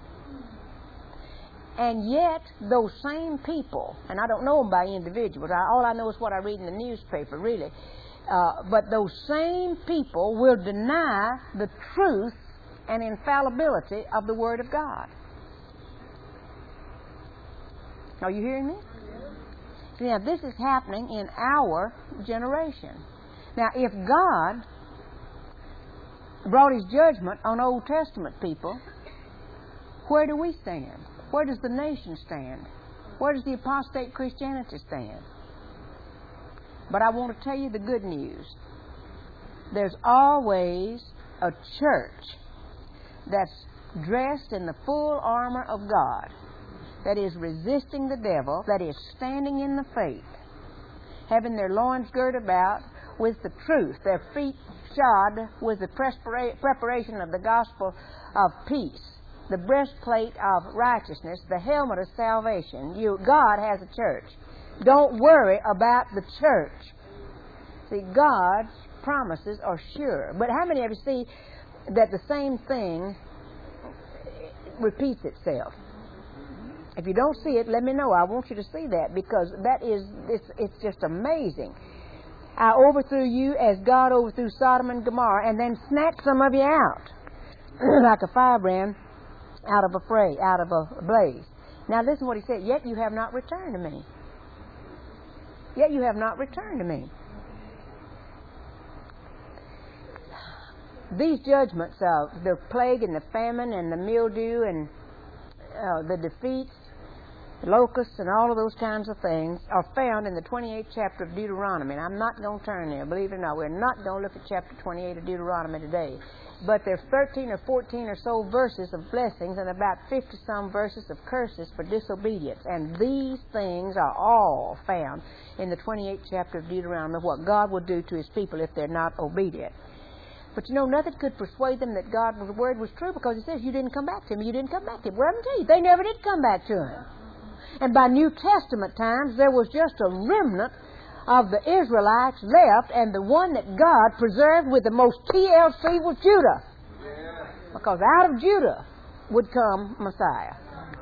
And yet, those same people, and I don't know them by individuals, I, all I know is what I read in the newspaper, really, uh, but those same people will deny the truth and infallibility of the Word of God. Are you hearing me? Now, this is happening in our generation. Now, if God brought His judgment on Old Testament people, where do we stand? Where does the nation stand? Where does the apostate Christianity stand? But I want to tell you the good news. There's always a church that's dressed in the full armor of God, that is resisting the devil, that is standing in the faith, having their loins girt about with the truth, their feet shod with the prepara- preparation of the gospel of peace, the breastplate of righteousness, the helmet of salvation. You, God has a church. Don't worry about the church. See, God's promises are sure. But how many of you see that the same thing repeats itself? If you don't see it, let me know. I want you to see that, because that is, it's, it's just amazing. I overthrew you as God overthrew Sodom and Gomorrah, and then snatched some of you out like a firebrand out of a fray, out of a blaze. Now listen to what He said. Yet you have not returned to me. Yet you have not returned to me. These judgments of the plague and the famine and the mildew and uh, the defeats, locusts and all of those kinds of things are found in the twenty-eighth chapter of Deuteronomy. And I'm not going to turn there, believe it or not. We're not going to look at chapter twenty-eight of Deuteronomy today. But there's thirteen or fourteen or so verses of blessings and about fifty-some verses of curses for disobedience. And these things are all found in the twenty-eighth chapter of Deuteronomy, what God will do to His people if they're not obedient. But you know, nothing could persuade them that God's word was true, because He says, you didn't come back to me, you didn't come back to Him. Well, I'm telling you, they never did come back to Him. And by New Testament times, there was just a remnant of the Israelites left, and the one that God preserved with the most T L C was Judah. Because out of Judah would come Messiah.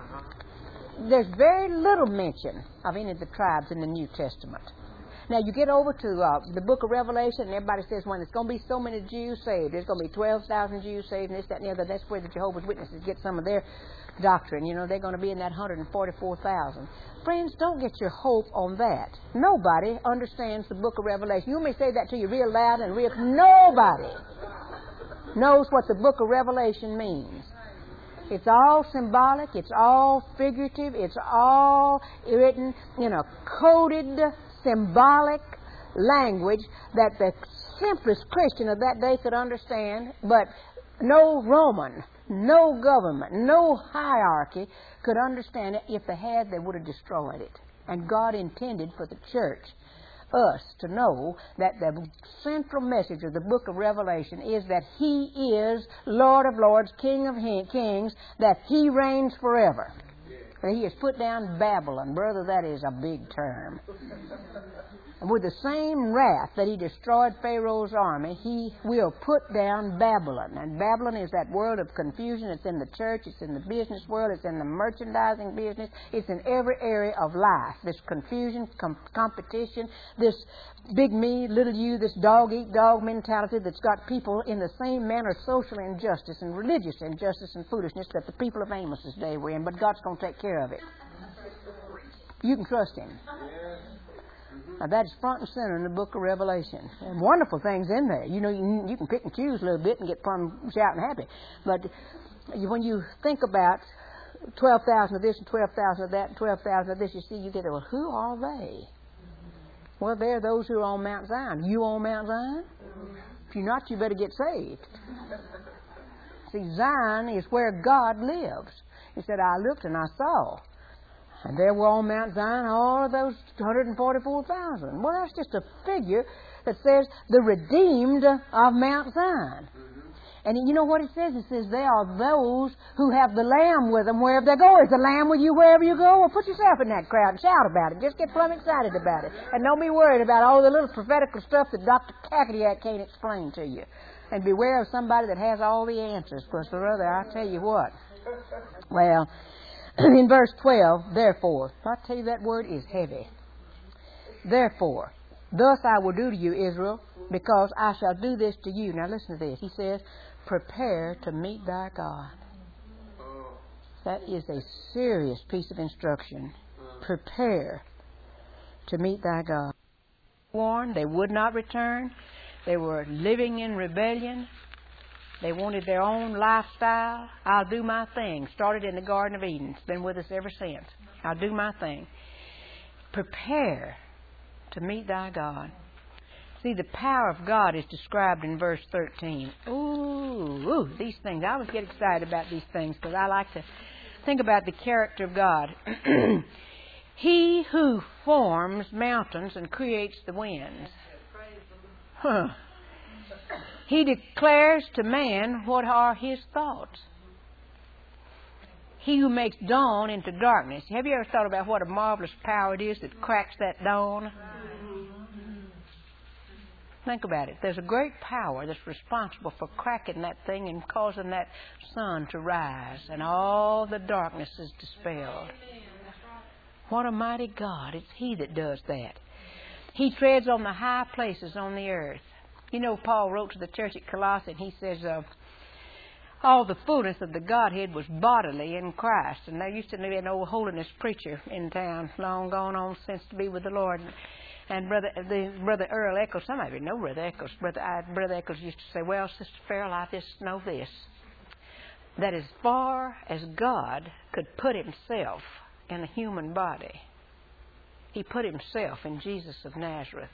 There's very little mention of any of the tribes in the New Testament. Now, you get over to uh, the book of Revelation, and everybody says, when there's going to be so many Jews saved, there's going to be twelve thousand Jews saved, and this, that, and the other. That's where the Jehovah's Witnesses get some of their doctrine. You know, they're going to be in that one hundred forty-four thousand. Friends, don't get your hope on that. Nobody understands the book of Revelation. You may say that to you real loud and real... Nobody knows what the book of Revelation means. It's all symbolic. It's all figurative. It's all written in a coded, symbolic language that the simplest Christian of that day could understand, but no Roman, no government, no hierarchy could understand it. If they had, they would have destroyed it. And God intended for the church, us, to know that the central message of the book of Revelation is that He is Lord of Lords, King of Kings, that He reigns forever. And He has put down Babylon. Brother, that is a big term. And with the same wrath that He destroyed Pharaoh's army, He will put down Babylon. And Babylon is that world of confusion. It's in the church. It's in the business world. It's in the merchandising business. It's in every area of life. This confusion, com- competition, this big me, little you, this dog-eat-dog mentality that's got people in the same manner of social injustice and religious injustice and foolishness that the people of Amos's day were in. But God's going to take care of it. You can trust Him. Now, that is front and center in the book of Revelation. And wonderful things in there. You know, you, you can pick and choose a little bit and get plumb shouting happy. But when you think about twelve thousand of this and twelve thousand of that and twelve thousand of this, you see, you get, well, who are they? Well, they're those who are on Mount Zion. You on Mount Zion? If you're not, you better get saved. See, Zion is where God lives. He said, I looked and I saw. And there were on Mount Zion all of those one hundred forty-four thousand. Well, that's just a figure that says the redeemed of Mount Zion. And you know what it says? It says they are those who have the Lamb with them wherever they go. Is the Lamb with you wherever you go? Well, put yourself in that crowd and shout about it. Just get plumb excited about it. And don't be worried about all the little prophetical stuff that Doctor Kakadiak can't explain to you. And beware of somebody that has all the answers. Because, brother, I'll tell you what. Well... in verse twelve, therefore, I tell you that word is heavy. Therefore, thus I will do to you, Israel, because I shall do this to you. Now listen to this. He says, Prepare to meet thy God. That is a serious piece of instruction. Prepare to meet thy God. Warned they would not return. They were living in rebellion. They wanted their own lifestyle. I'll do my thing. Started in the Garden of Eden. It's been with us ever since. I'll do my thing. Prepare to meet thy God. See, the power of God is described in verse thirteen. Ooh, ooh, these things. I always get excited about these things because I like to think about the character of God. He who forms mountains and creates the winds. Huh. He declares to man what are his thoughts. He who makes dawn into darkness. Have you ever thought about what a marvelous power it is that cracks that dawn? Think about it. There's a great power that's responsible for cracking that thing and causing that sun to rise, and all the darkness is dispelled. What a mighty God. It's He that does that. He treads on the high places on the earth. You know, Paul wrote to the church at Colossae, and he says, uh, all the fullness of the Godhead was bodily in Christ. And there used to be an old holiness preacher in town, long gone on since to be with the Lord. And brother, the, brother Earl Eccles, some of you know Brother Eccles. Brother, I, brother Eccles used to say, well, Sister Farrell, I just know this, that as far as God could put Himself in a human body, He put Himself in Jesus of Nazareth.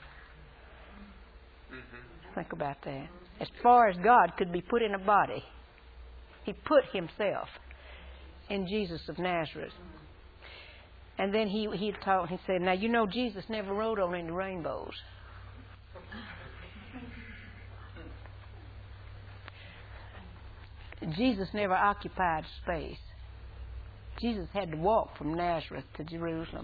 Mm-hmm. Think about that. As far as God could be put in a body, He put Himself in Jesus of Nazareth. And then he he taught, he said, now you know Jesus never rode on any rainbows. Jesus never occupied space. Jesus had to walk from Nazareth to Jerusalem.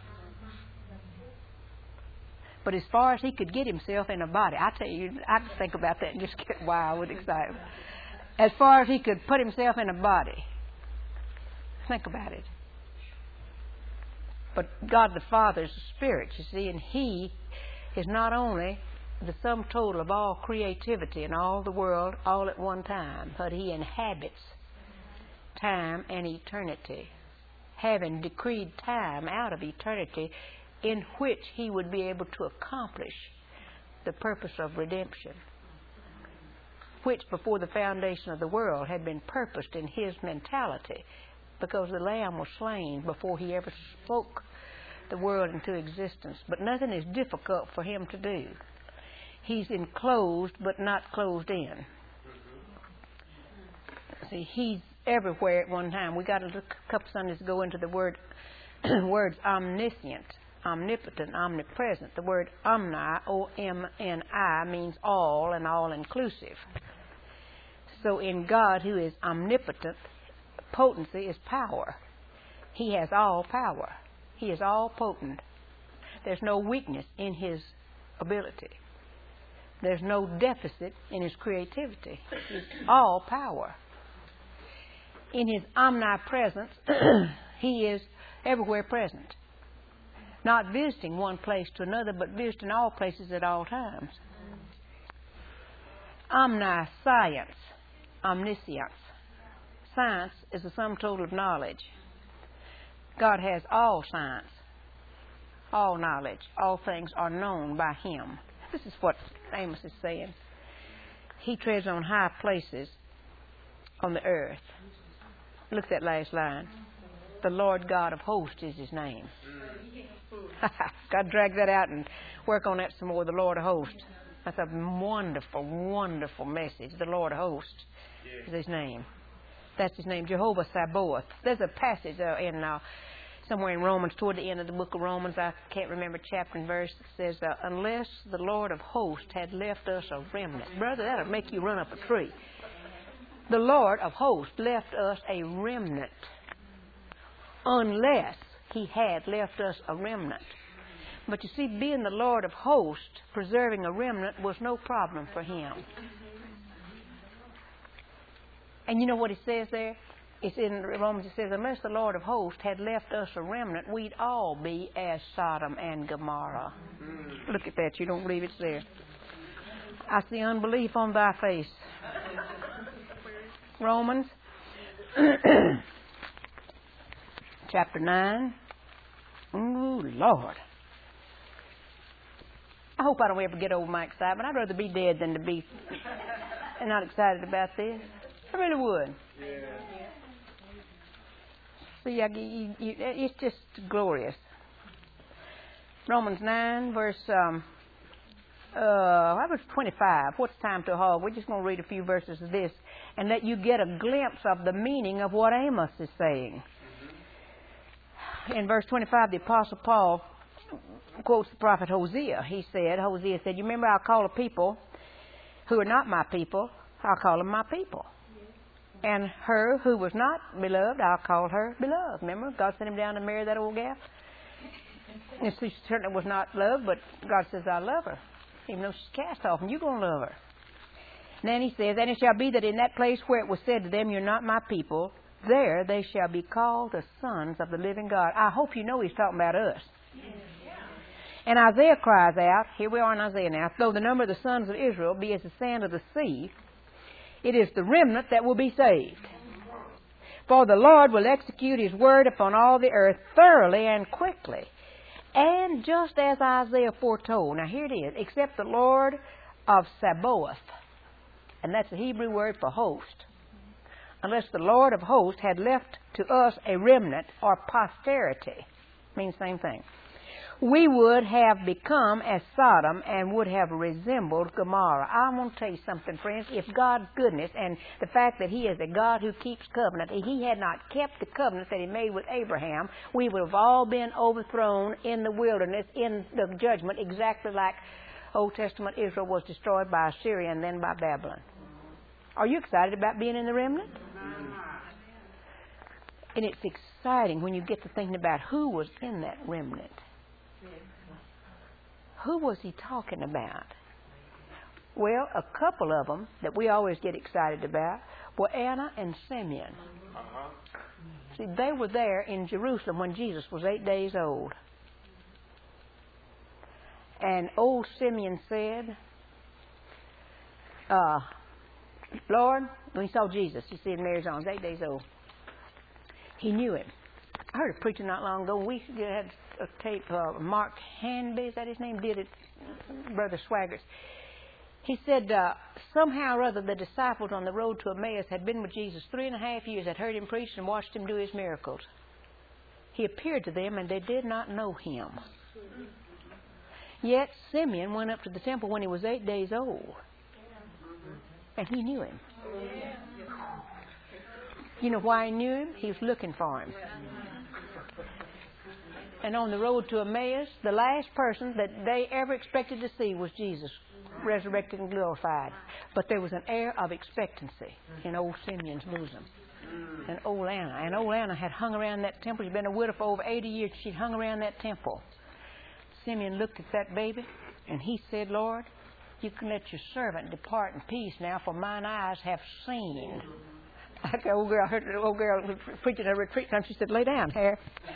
But as far as He could get Himself in a body, I tell you, I think about that and just get wild with excitement. As far as He could put Himself in a body, think about it. But God the Father is a spirit, you see, and He is not only the sum total of all creativity in all the world all at one time, but He inhabits time and eternity, having decreed time out of eternity in which He would be able to accomplish the purpose of redemption, which before the foundation of the world had been purposed in His mentality, because the Lamb was slain before He ever spoke the world into existence. But nothing is difficult for Him to do. He's enclosed but not closed in. See, He's everywhere at one time. We got a couple Sundays ago into the word words omniscient, omnipotent, omnipresent. The word omni, O M N I, means all and all-inclusive. So in God, who is omnipotent, potency is power. He has all power. He is all potent. There's no weakness in His ability. There's no deficit in His creativity. He's all power. In His omnipresence, He is everywhere present. Not visiting one place to another, but visiting all places at all times. Omniscience, omniscience. Science is the sum total of knowledge. God has all science, all knowledge. All things are known by Him. This is what Amos is saying. He treads on high places on the earth. Look at that last line. The Lord God of hosts is His name. Got to drag that out and work on that some more. The Lord of hosts. That's a wonderful, wonderful message. The Lord of hosts is His name. That's His name, Jehovah Sabaoth. There's a passage uh, in uh, somewhere in Romans, toward the end of the book of Romans, I can't remember chapter and verse, that says, uh, unless the Lord of hosts had left us a remnant. Brother, that'll make you run up a tree. The Lord of hosts left us a remnant. Unless He had left us a remnant. But you see, being the Lord of hosts, preserving a remnant was no problem for Him. And you know what He says there? It's in Romans, it says, unless the Lord of hosts had left us a remnant, we'd all be as Sodom and Gomorrah. Look at that. You don't believe it's there. I see unbelief on thy face. Romans chapter nine. Ooh, Lord. I hope I don't ever get over my excitement. I'd rather be dead than to be not excited about this. I really would. Yeah. See, I, you, you, it's just glorious. Romans nine, verse um, uh, what was twenty-five? What's time to haul? We're just going to read a few verses of this and let you get a glimpse of the meaning of what Amos is saying. Mm-hmm. In verse twenty-five, the Apostle Paul quotes the prophet Hosea. He said, Hosea said, you remember, I'll call a people who are not my people, I'll call them my people. And her who was not beloved, I'll call her beloved. Remember, God sent him down to marry that old gal. And she certainly was not loved, but God says, I love her. Even though she's cast off, and you're going to love her. And then he says, and it shall be that in that place where it was said to them, you're not my people, there they shall be called the sons of the living God. I hope you know he's talking about us. And Isaiah cries out, here we are in Isaiah now, though the number of the sons of Israel be as the sand of the sea, it is the remnant that will be saved. For the Lord will execute his word upon all the earth thoroughly and quickly. And just as Isaiah foretold, now here it is, except the Lord of Sabaoth, and that's the Hebrew word for host, unless the Lord of hosts had left to us a remnant or posterity, means the same thing, we would have become as Sodom and would have resembled Gomorrah. I want to tell you something, friends. If God's goodness and the fact that he is a God who keeps covenant, if he had not kept the covenant that he made with Abraham, we would have all been overthrown in the wilderness in the judgment, exactly like Old Testament Israel was destroyed by Assyria and then by Babylon. Are you excited about being in the remnant? And it's exciting when you get to thinking about who was in that remnant. Who was he talking about? Well, a couple of them that we always get excited about were Anna and Simeon. Uh-huh. See, they were there in Jerusalem when Jesus was eight days old. And old Simeon said, uh, Lord, when he saw Jesus, you see in Mary's arms, eight days old, he knew him. I heard a preacher not long ago. We had a tape. Uh, Mark Hanby, is that his name? Did it, Brother Swaggart. He said uh, somehow or other the disciples on the road to Emmaus had been with Jesus three and a half years, had heard him preach and watched him do his miracles. He appeared to them and they did not know him. Yet Simeon went up to the temple when he was eight days old, and he knew him. You know why he knew him? He was looking for him. And on the road to Emmaus, the last person that they ever expected to see was Jesus, resurrected and glorified. But there was an air of expectancy in old Simeon's bosom. And old Anna. And old Anna had hung around that temple. She'd been a widow for over eighty years. She'd hung around that temple. Simeon looked at that baby, and he said, Lord, you can let your servant depart in peace now, for mine eyes have seen. Like the old girl, I heard the old girl preaching at a retreat time. She said, lay down, Harry.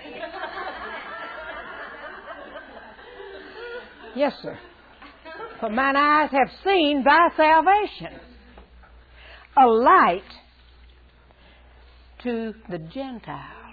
Yes, sir. For mine eyes have seen thy salvation, a light to the Gentiles,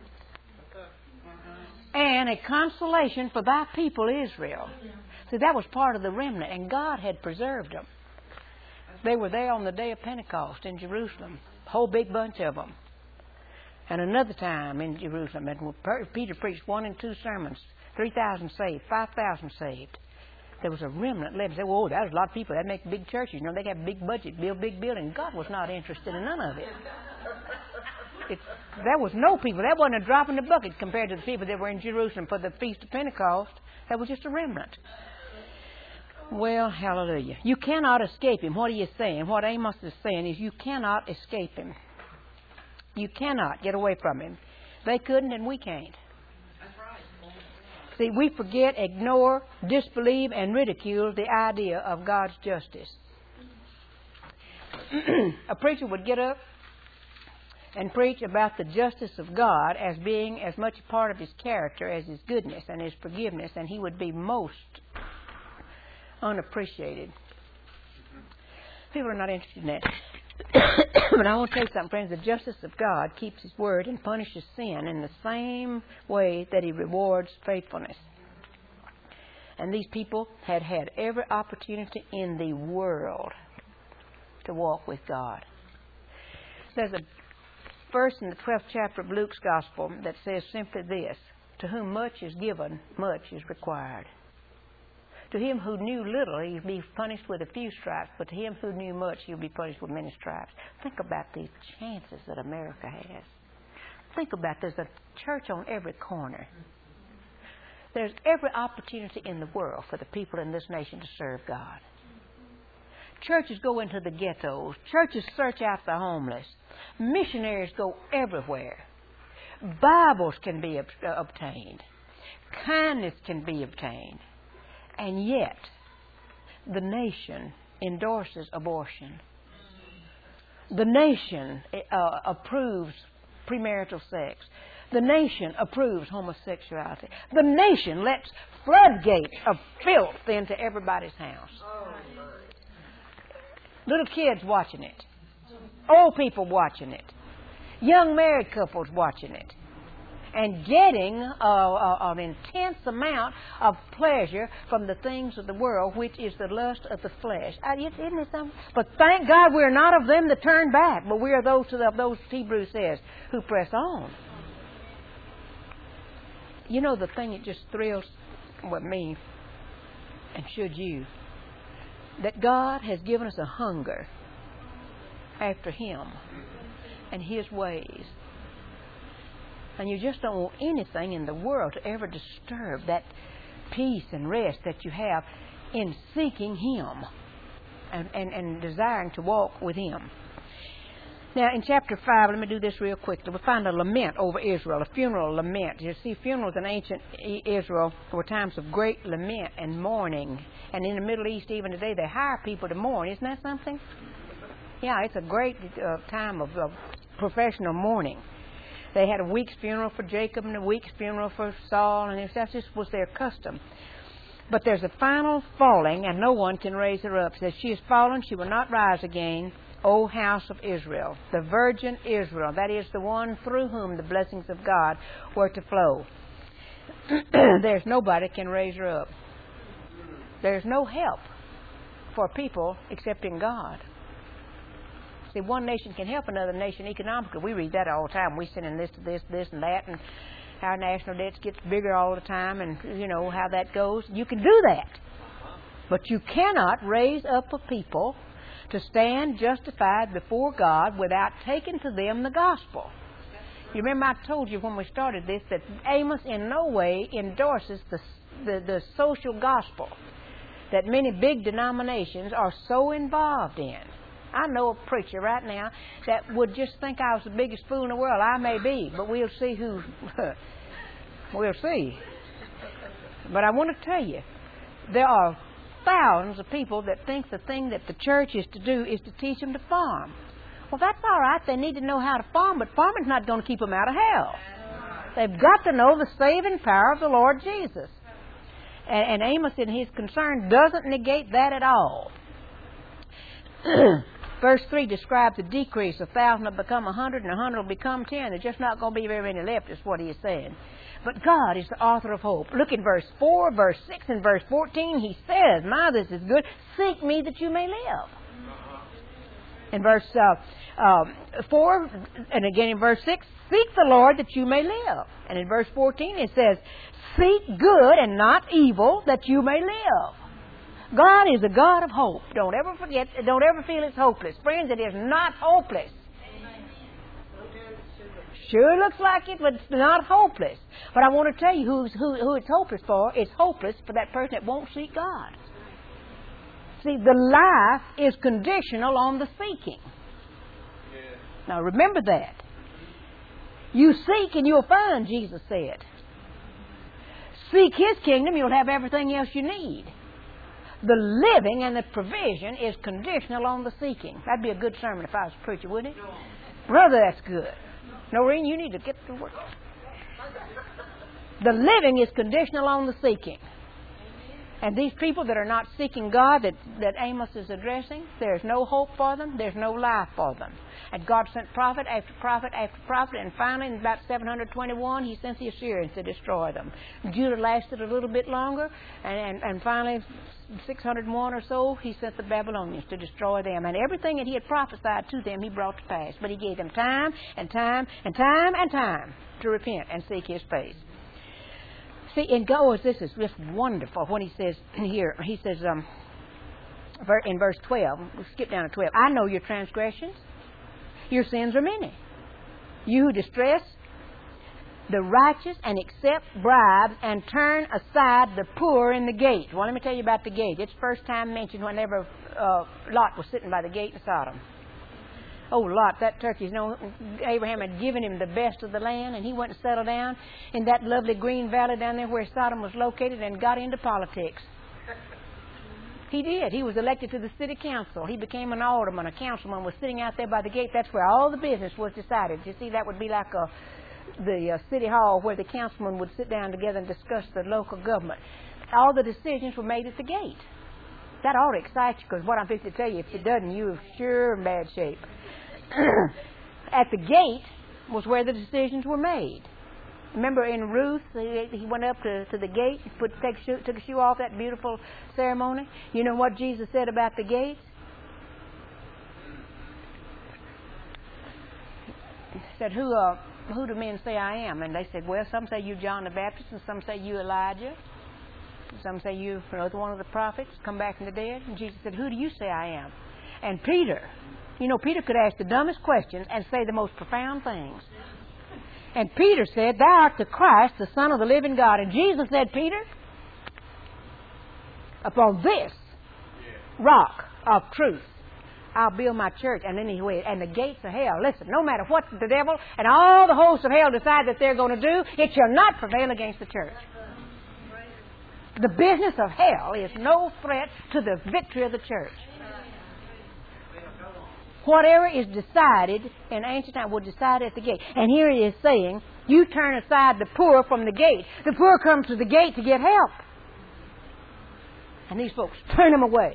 and a consolation for thy people Israel. See, that was part of the remnant, and God had preserved them. They were there on the day of Pentecost in Jerusalem, a whole big bunch of them. And another time in Jerusalem, and Peter preached one and two sermons, three thousand saved, five thousand saved. There was a remnant left. They said, "Oh, that was a lot of people. That'd make big churches. You know, they have big budget, build big buildings." God was not interested in none of it. It, there was no people. That wasn't a drop in the bucket compared to the people that were in Jerusalem for the Feast of Pentecost. That was just a remnant. Well, hallelujah. You cannot escape him. What are you saying? What Amos is saying is you cannot escape him. You cannot get away from him. They couldn't and we can't. See, we forget, ignore, disbelieve, and ridicule the idea of God's justice. A preacher would get up and preach about the justice of God as being as much a part of his character as his goodness and his forgiveness, and he would be most unappreciated. People are not interested in that. But I want to tell you something, friends. The justice of God keeps His word and punishes sin in the same way that He rewards faithfulness. And these people had had every opportunity in the world to walk with God. There's a verse in the twelfth chapter of Luke's Gospel that says simply this: to whom much is given, much is required. To him who knew little, he'll be punished with a few stripes, but to him who knew much, he'll be punished with many stripes. Think about these chances that America has. Think about there's a church on every corner. There's every opportunity in the world for the people in this nation to serve God. Churches go into the ghettos. Churches search out the homeless. Missionaries go everywhere. Bibles can be ob- obtained. Kindness can be obtained. And yet, the nation endorses abortion. The nation uh, approves premarital sex. The nation approves homosexuality. The nation lets floodgates of filth into everybody's house. Little kids watching it. Old people watching it. Young married couples watching it. And getting uh, uh, an intense amount of pleasure from the things of the world, which is the lust of the flesh. Uh, isn't it something? But thank God we're not of them that turn back, but we are those of those, Hebrews says, who press on. You know, the thing that just thrills with me, and should you, that God has given us a hunger after Him and His ways. And you just don't want anything in the world to ever disturb that peace and rest that you have in seeking Him and, and, and desiring to walk with Him. Now, in chapter five, let me do this real quickly. We find a lament over Israel, a funeral lament. You see, funerals in ancient Israel were times of great lament and mourning. And in the Middle East, even today, they hire people to mourn. Isn't that something? Yeah, it's a great uh, time of, of professional mourning. They had a week's funeral for Jacob and a week's funeral for Saul, and that just was their custom. But there's a final falling, and no one can raise her up. It says, she is fallen, she will not rise again, O house of Israel, the virgin Israel. That is the one through whom the blessings of God were to flow. There's nobody can raise her up. There's no help for people except in God. See, one nation can help another nation economically. We read that all the time. We send in this to this, this and that, and our national debt gets bigger all the time, and you know how that goes. You can do that. But you cannot raise up a people to stand justified before God without taking to them the gospel. You remember I told you when we started this that Amos in no way endorses the, the, the social gospel that many big denominations are so involved in. I know a preacher right now that would just think I was the biggest fool in the world. I may be, but we'll see who... we'll see. But I want to tell you, there are thousands of people that think the thing that the church is to do is to teach them to farm. Well, that's all right. They need to know how to farm, but farming's not going to keep them out of hell. They've got to know the saving power of the Lord Jesus. And, and Amos, in his concern, doesn't negate that at all. Verse three describes the decrease. A thousand will become a hundred, and a hundred will become ten. There's just not going to be very many left, is what he is saying. But God is the author of hope. Look at verse four, verse six, and verse fourteen. He says, my, this is good. Seek me that you may live. In verse uh, um, four, and again in verse six, seek the Lord that you may live. And in verse fourteen it says, seek good and not evil that you may live. God is a God of hope. Don't ever forget, don't ever feel it's hopeless. Friends, it is not hopeless. Sure looks like it, but it's not hopeless. But I want to tell you who's, who, who it's hopeless for. It's hopeless for that person that won't seek God. See, the life is conditional on the seeking. Now remember that. You seek and you'll find, Jesus said. Seek His kingdom, you'll have everything else you need. The living and the provision is conditional on the seeking. That'd be a good sermon if I was a preacher, wouldn't it? Brother, that's good. Noreen, you need to get to work. The living is conditional on the seeking. And these people that are not seeking God that, that Amos is addressing, there's no hope for them, there's no life for them. And God sent prophet after prophet after prophet, and finally in about seven hundred twenty-one, He sent the Assyrians to destroy them. Judah lasted a little bit longer, and, and, and finally six hundred one or so, He sent the Babylonians to destroy them. And everything that He had prophesied to them, He brought to pass. But He gave them time and time and time and time to repent and seek His face. See, in God, this is just wonderful when He says here, He says um, in verse twelve, we'll skip down to twelve, I know your transgressions, your sins are many. You who distress the righteous and accept bribes and turn aside the poor in the gate. Well, let me tell you about the gate. It's first time mentioned whenever uh, Lot was sitting by the gate in Sodom. Oh, Lot, that turkey, you know, Abraham had given him the best of the land, and he went and settled down in that lovely green valley down there where Sodom was located and got into politics. He did. He was elected to the city council. He became an alderman, a councilman, was sitting out there by the gate. That's where all the business was decided. You see, that would be like a, the uh, city hall where the councilmen would sit down together and discuss the local government. All the decisions were made at the gate. That ought to excite you, because what I'm fixing to tell you, if it doesn't, you're sure in bad shape. At the gate was where the decisions were made. Remember in Ruth, he went up to, to the gate, put, take shoe, took a shoe off, that beautiful ceremony. You know what Jesus said about the gates? He said, who, uh, who do men say I am? And they said, well, some say you John the Baptist, and some say you Elijah. Some say you another one of the prophets, come back from the dead. And Jesus said, who do you say I am? And Peter, you know, Peter could ask the dumbest questions and say the most profound things. And Peter said, thou art the Christ, the Son of the living God. And Jesus said, Peter, upon this rock of truth, I'll build my church. And then he went, and the gates of hell, listen, no matter what the devil and all the hosts of hell decide that they're going to do, it shall not prevail against the church. The business of hell is no threat to the victory of the church. Whatever is decided in ancient time was decided at the gate. And here it is saying, you turn aside the poor from the gate. The poor come to the gate to get help. And these folks turn them away.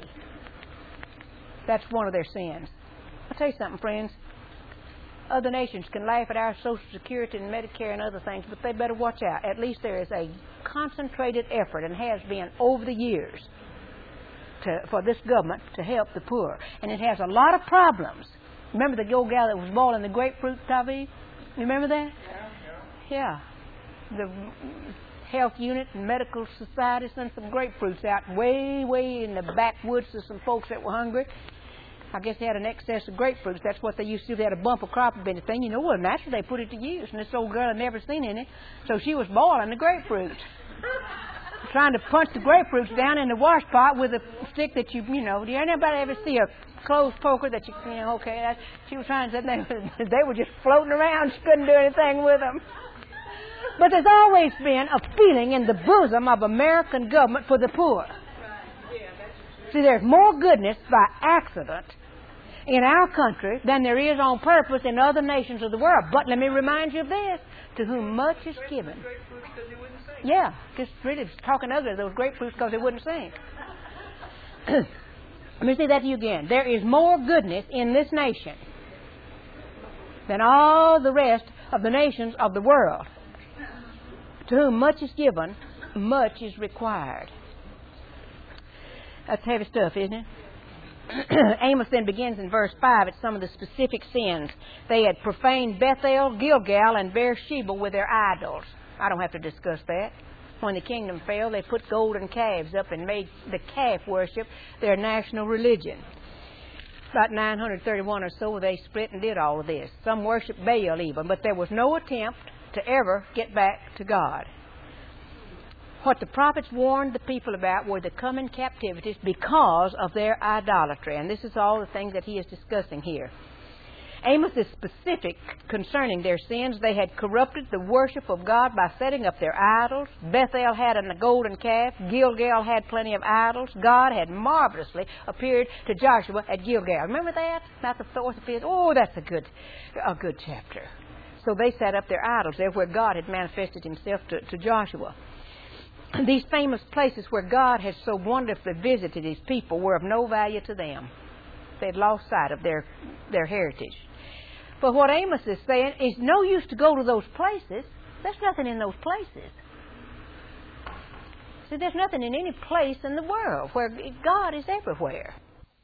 That's one of their sins. I'll tell you something, friends. Other nations can laugh at our Social Security and Medicare and other things, but they better watch out. At least there is a concentrated effort, and has been over the years, to, for this government to help the poor. And it has a lot of problems. Remember the old gal that was boiling the grapefruit, Tavi? You remember that? Yeah. yeah. The health unit and medical society sent some grapefruits out way, way in the backwoods to some folks that were hungry. I guess they had an excess of grapefruits. That's what they used to do. They had a bumper crop of anything. You know, well, naturally they put it to use. And this old girl had never seen any, so she was boiling the grapefruits. Trying to punch the grapefruits down in the wash pot with a stick that you, you know, do anybody ever see a clothes poker that you, you know, okay, that's, she was trying to, they, they were just floating around. She couldn't do anything with them. But there's always been a feeling in the bosom of American government for the poor. See, there's more goodness by accident in our country than there is on purpose in other nations of the world. But let me remind you of this. To whom much is given. Yeah, just really talking ugly to those grapefruits because they wouldn't sing. Let me say that to you again. There is more goodness in this nation than all the rest of the nations of the world. To whom much is given, much is required. That's heavy stuff, isn't it? Amos then begins in verse five at some of the specific sins. They had profaned Bethel, Gilgal, and Beersheba with their idols. I don't have to discuss that. When the kingdom fell, they put golden calves up and made the calf worship their national religion. About nine hundred thirty-one or so, they split and did all of this. Some worshiped Baal even, but there was no attempt to ever get back to God. What the prophets warned the people about were the coming captivities because of their idolatry. And this is all the things that he is discussing here. Amos is specific concerning their sins. They had corrupted the worship of God by setting up their idols. Bethel had a golden calf. Gilgal had plenty of idols. God had marvelously appeared to Joshua at Gilgal. Remember that? Not the fourth or fifth. Oh, that's a good, a good chapter. So they set up their idols there where God had manifested himself to, to Joshua. these famous places where God has so wonderfully visited His people were of no value to them. They'd lost sight of their, their heritage. But what Amos is saying is no use to go to those places. There's nothing in those places. See, there's nothing in any place in the world where God is everywhere.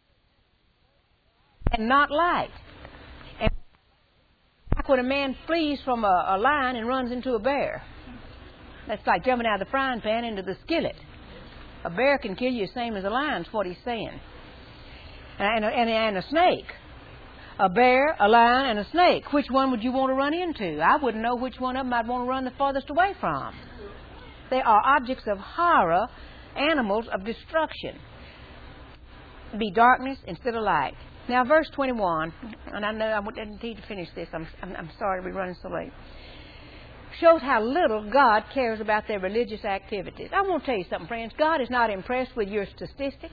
And not light. And like when a man flees from a, a lion and runs into a bear. That's like jumping out of the frying pan into the skillet. A bear can kill you the same as a lion's what he's saying. And a, and, a, and a snake. A bear, a lion, and a snake. Which one would you want to run into? I wouldn't know which one of them I'd want to run the farthest away from. They are objects of horror, animals of destruction. Be darkness instead of light. Now, verse twenty-one, and I know I didn't need to finish this. I'm, I'm, I'm sorry to be running so late. Shows how little God cares about their religious activities. I want to tell you something, friends. God is not impressed with your statistics.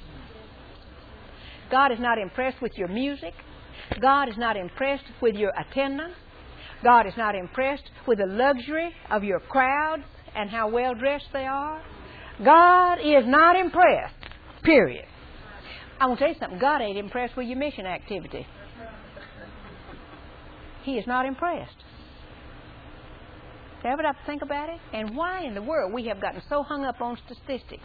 God is not impressed with your music. God is not impressed with your attendance. God is not impressed with the luxury of your crowds and how well dressed they are. God is not impressed, period. I want to tell you something. God ain't impressed with your mission activity. He is not impressed. Ever have to think about it? And why in the world we have gotten so hung up on statistics?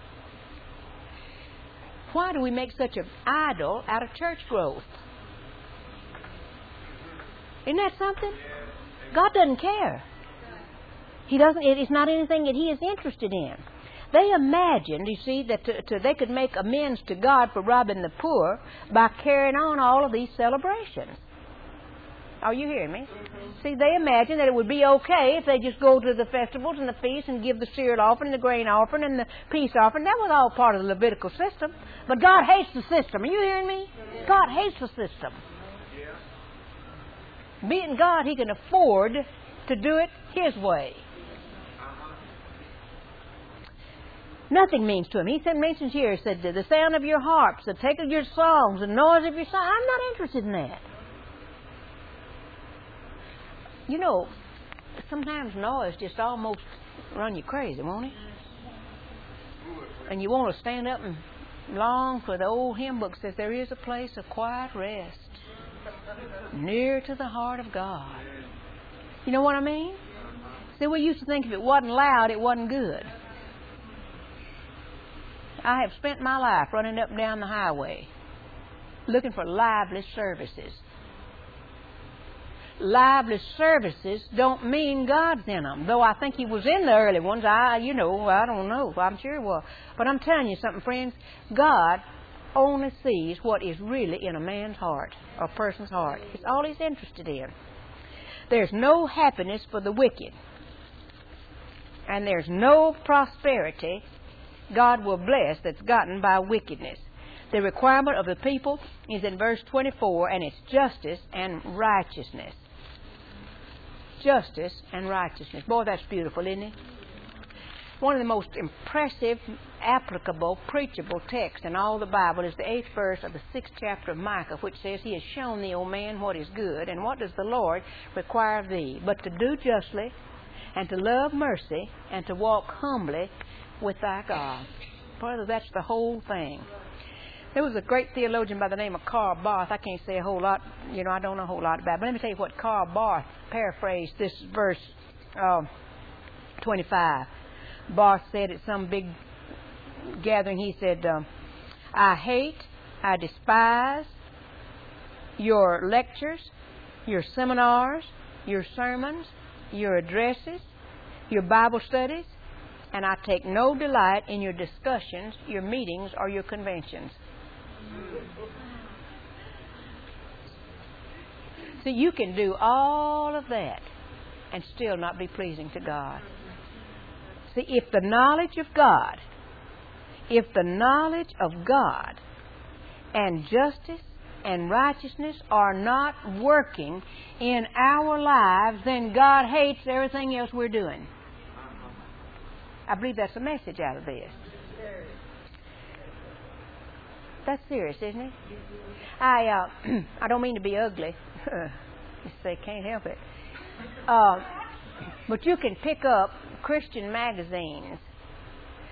Why do we make such an idol out of church growth? Isn't that something? God doesn't care. He doesn't. It's not anything that He is interested in. They imagined, you see, that to, to, they could make amends to God for robbing the poor by carrying on all of these celebrations. Are you hearing me? Mm-hmm. See, they imagined that it would be okay if they just go to the festivals and the feasts and give the cereal offering, the grain offering, and the peace offering. That was all part of the Levitical system. But God hates the system. Are you hearing me? Yeah. God hates the system. Yeah. Being God, He can afford to do it His way. Nothing means to Him. He said, mentions here, He said, the sound of your harps, the take of your songs, the noise of your song. I'm not interested in that. You know, sometimes noise just almost run you crazy, won't it? And you want to stand up and long for the old hymn book says there is a place of quiet rest near to the heart of God. You know what I mean? See, we used to think if it wasn't loud, it wasn't good. I have spent my life running up and down the highway looking for lively services. Lively services don't mean God's in them. Though I think He was in the early ones. I, you know, I don't know. I'm sure He was. But I'm telling you something, friends. God only sees what is really in a man's heart or a person's heart. It's all He's interested in. There's no happiness for the wicked. And there's no prosperity God will bless that's gotten by wickedness. The requirement of the people is in verse twenty-four, and it's justice and righteousness. Justice and righteousness. Boy, that's beautiful, isn't it? One of the most impressive, applicable, preachable texts in all the Bible is the eighth verse of the sixth chapter of Micah, which says, He has shown thee, O man, what is good, and what does the Lord require of thee? But to do justly, and to love mercy, and to walk humbly with thy God. Brother, that's the whole thing. There was a great theologian by the name of Karl Barth. I can't say a whole lot, you know, I don't know a whole lot about it. But let me tell you what Karl Barth paraphrased this verse uh, twenty-five. Barth said at some big gathering, he said, uh, I hate, I despise your lectures, your seminars, your sermons, your addresses, your Bible studies, and I take no delight in your discussions, your meetings, or your conventions. See, you can do all of that and still not be pleasing to God. See, if the knowledge of God, if the knowledge of God and justice and righteousness are not working in our lives, then God hates everything else we're doing. I believe that's a message out of this. That's serious, isn't it? I uh, I don't mean to be ugly. You say can't help it. Uh, but you can pick up Christian magazines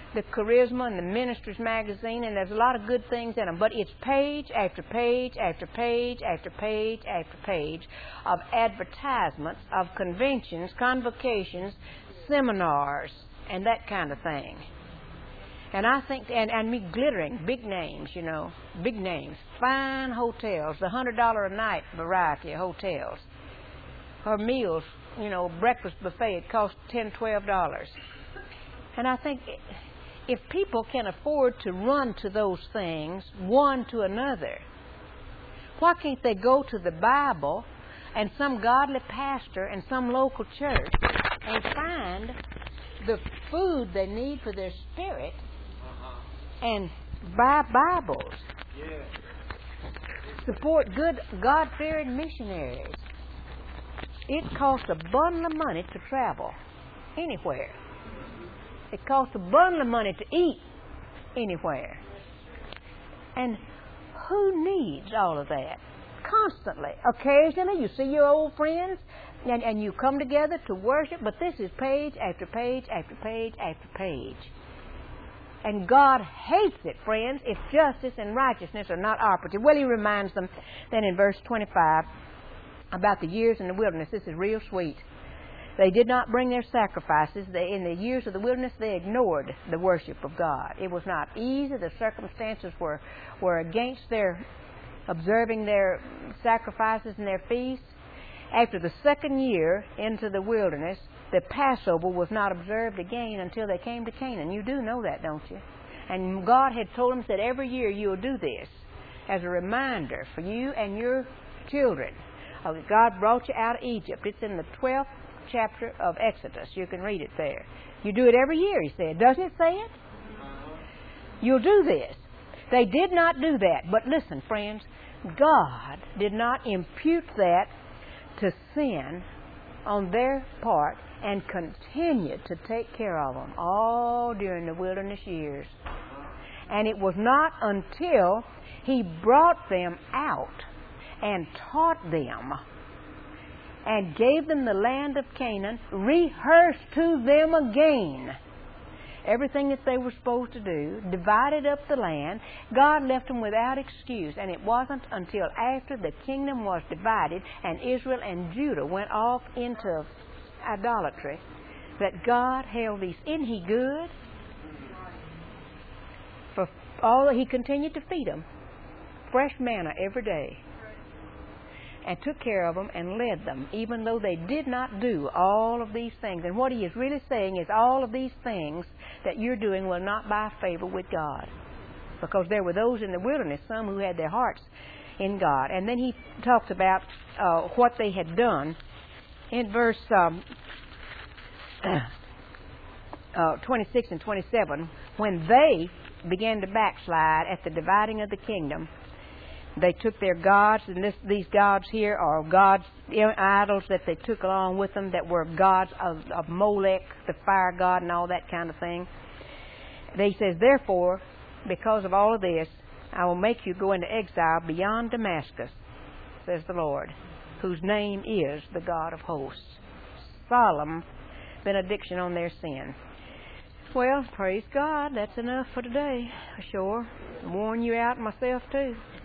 the Charisma and the Ministers magazine, and there's a lot of good things in them, but it's page after page after page after page after page of advertisements of conventions, convocations, seminars, and that kind of thing. And I think, and, and me glittering, big names, you know, big names, fine hotels, the one hundred dollars a night variety of hotels. Her meals, you know, breakfast buffet, it costs ten dollars, twelve dollars. And I think if people can afford to run to those things, one to another, why can't they go to the Bible and some godly pastor and some local church and find the food they need for their spirit and buy Bibles? Support good God-fearing missionaries. It costs a bundle of money to travel anywhere. It costs a bundle of money to eat anywhere. And who needs all of that? Constantly. Occasionally you see your old friends and, and you come together to worship, but this is page after page after page after page. And God hates it, friends, if justice and righteousness are not operative. Well, he reminds them then in verse twenty-five about the years in the wilderness. This is real sweet. They did not bring their sacrifices. They, in the years of the wilderness, they ignored the worship of God. It was not easy. The circumstances were, were against their observing their sacrifices and their feasts. After the second year into the wilderness, the Passover was not observed again until they came to Canaan. You do know that, don't you? And God had told them that every year you'll do this as a reminder for you and your children. God brought you out of Egypt. It's in the twelfth chapter of Exodus. You can read it there. You do it every year, he said. Doesn't it say it? You'll do this. They did not do that. But listen, friends, God did not impute that to sin on their part and continued to take care of them all during the wilderness years. And it was not until he brought them out and taught them and gave them the land of Canaan, rehearsed to them again everything that they were supposed to do, divided up the land. God left them without excuse, and it wasn't until after the kingdom was divided and Israel and Judah went off into idolatry that God held these. Isn't he good? For all he continued to feed them fresh manna every day, and took care of them and led them, even though they did not do all of these things. And what he is really saying is all of these things that you're doing will not buy favor with God. Because there were those in the wilderness, some who had their hearts in God. And then he talks about uh, what they had done in verse um, uh, twenty-six and twenty-seven. When they began to backslide at the dividing of the kingdom, they took their gods, and this, these gods here are gods, idols that they took along with them that were gods of, of Molech, the fire god, and all that kind of thing. They says, therefore, because of all of this, I will make you go into exile beyond Damascus, says the Lord, whose name is the God of hosts. Solemn benediction on their sin. Well, praise God, that's enough for today, sure. Warn you out myself too.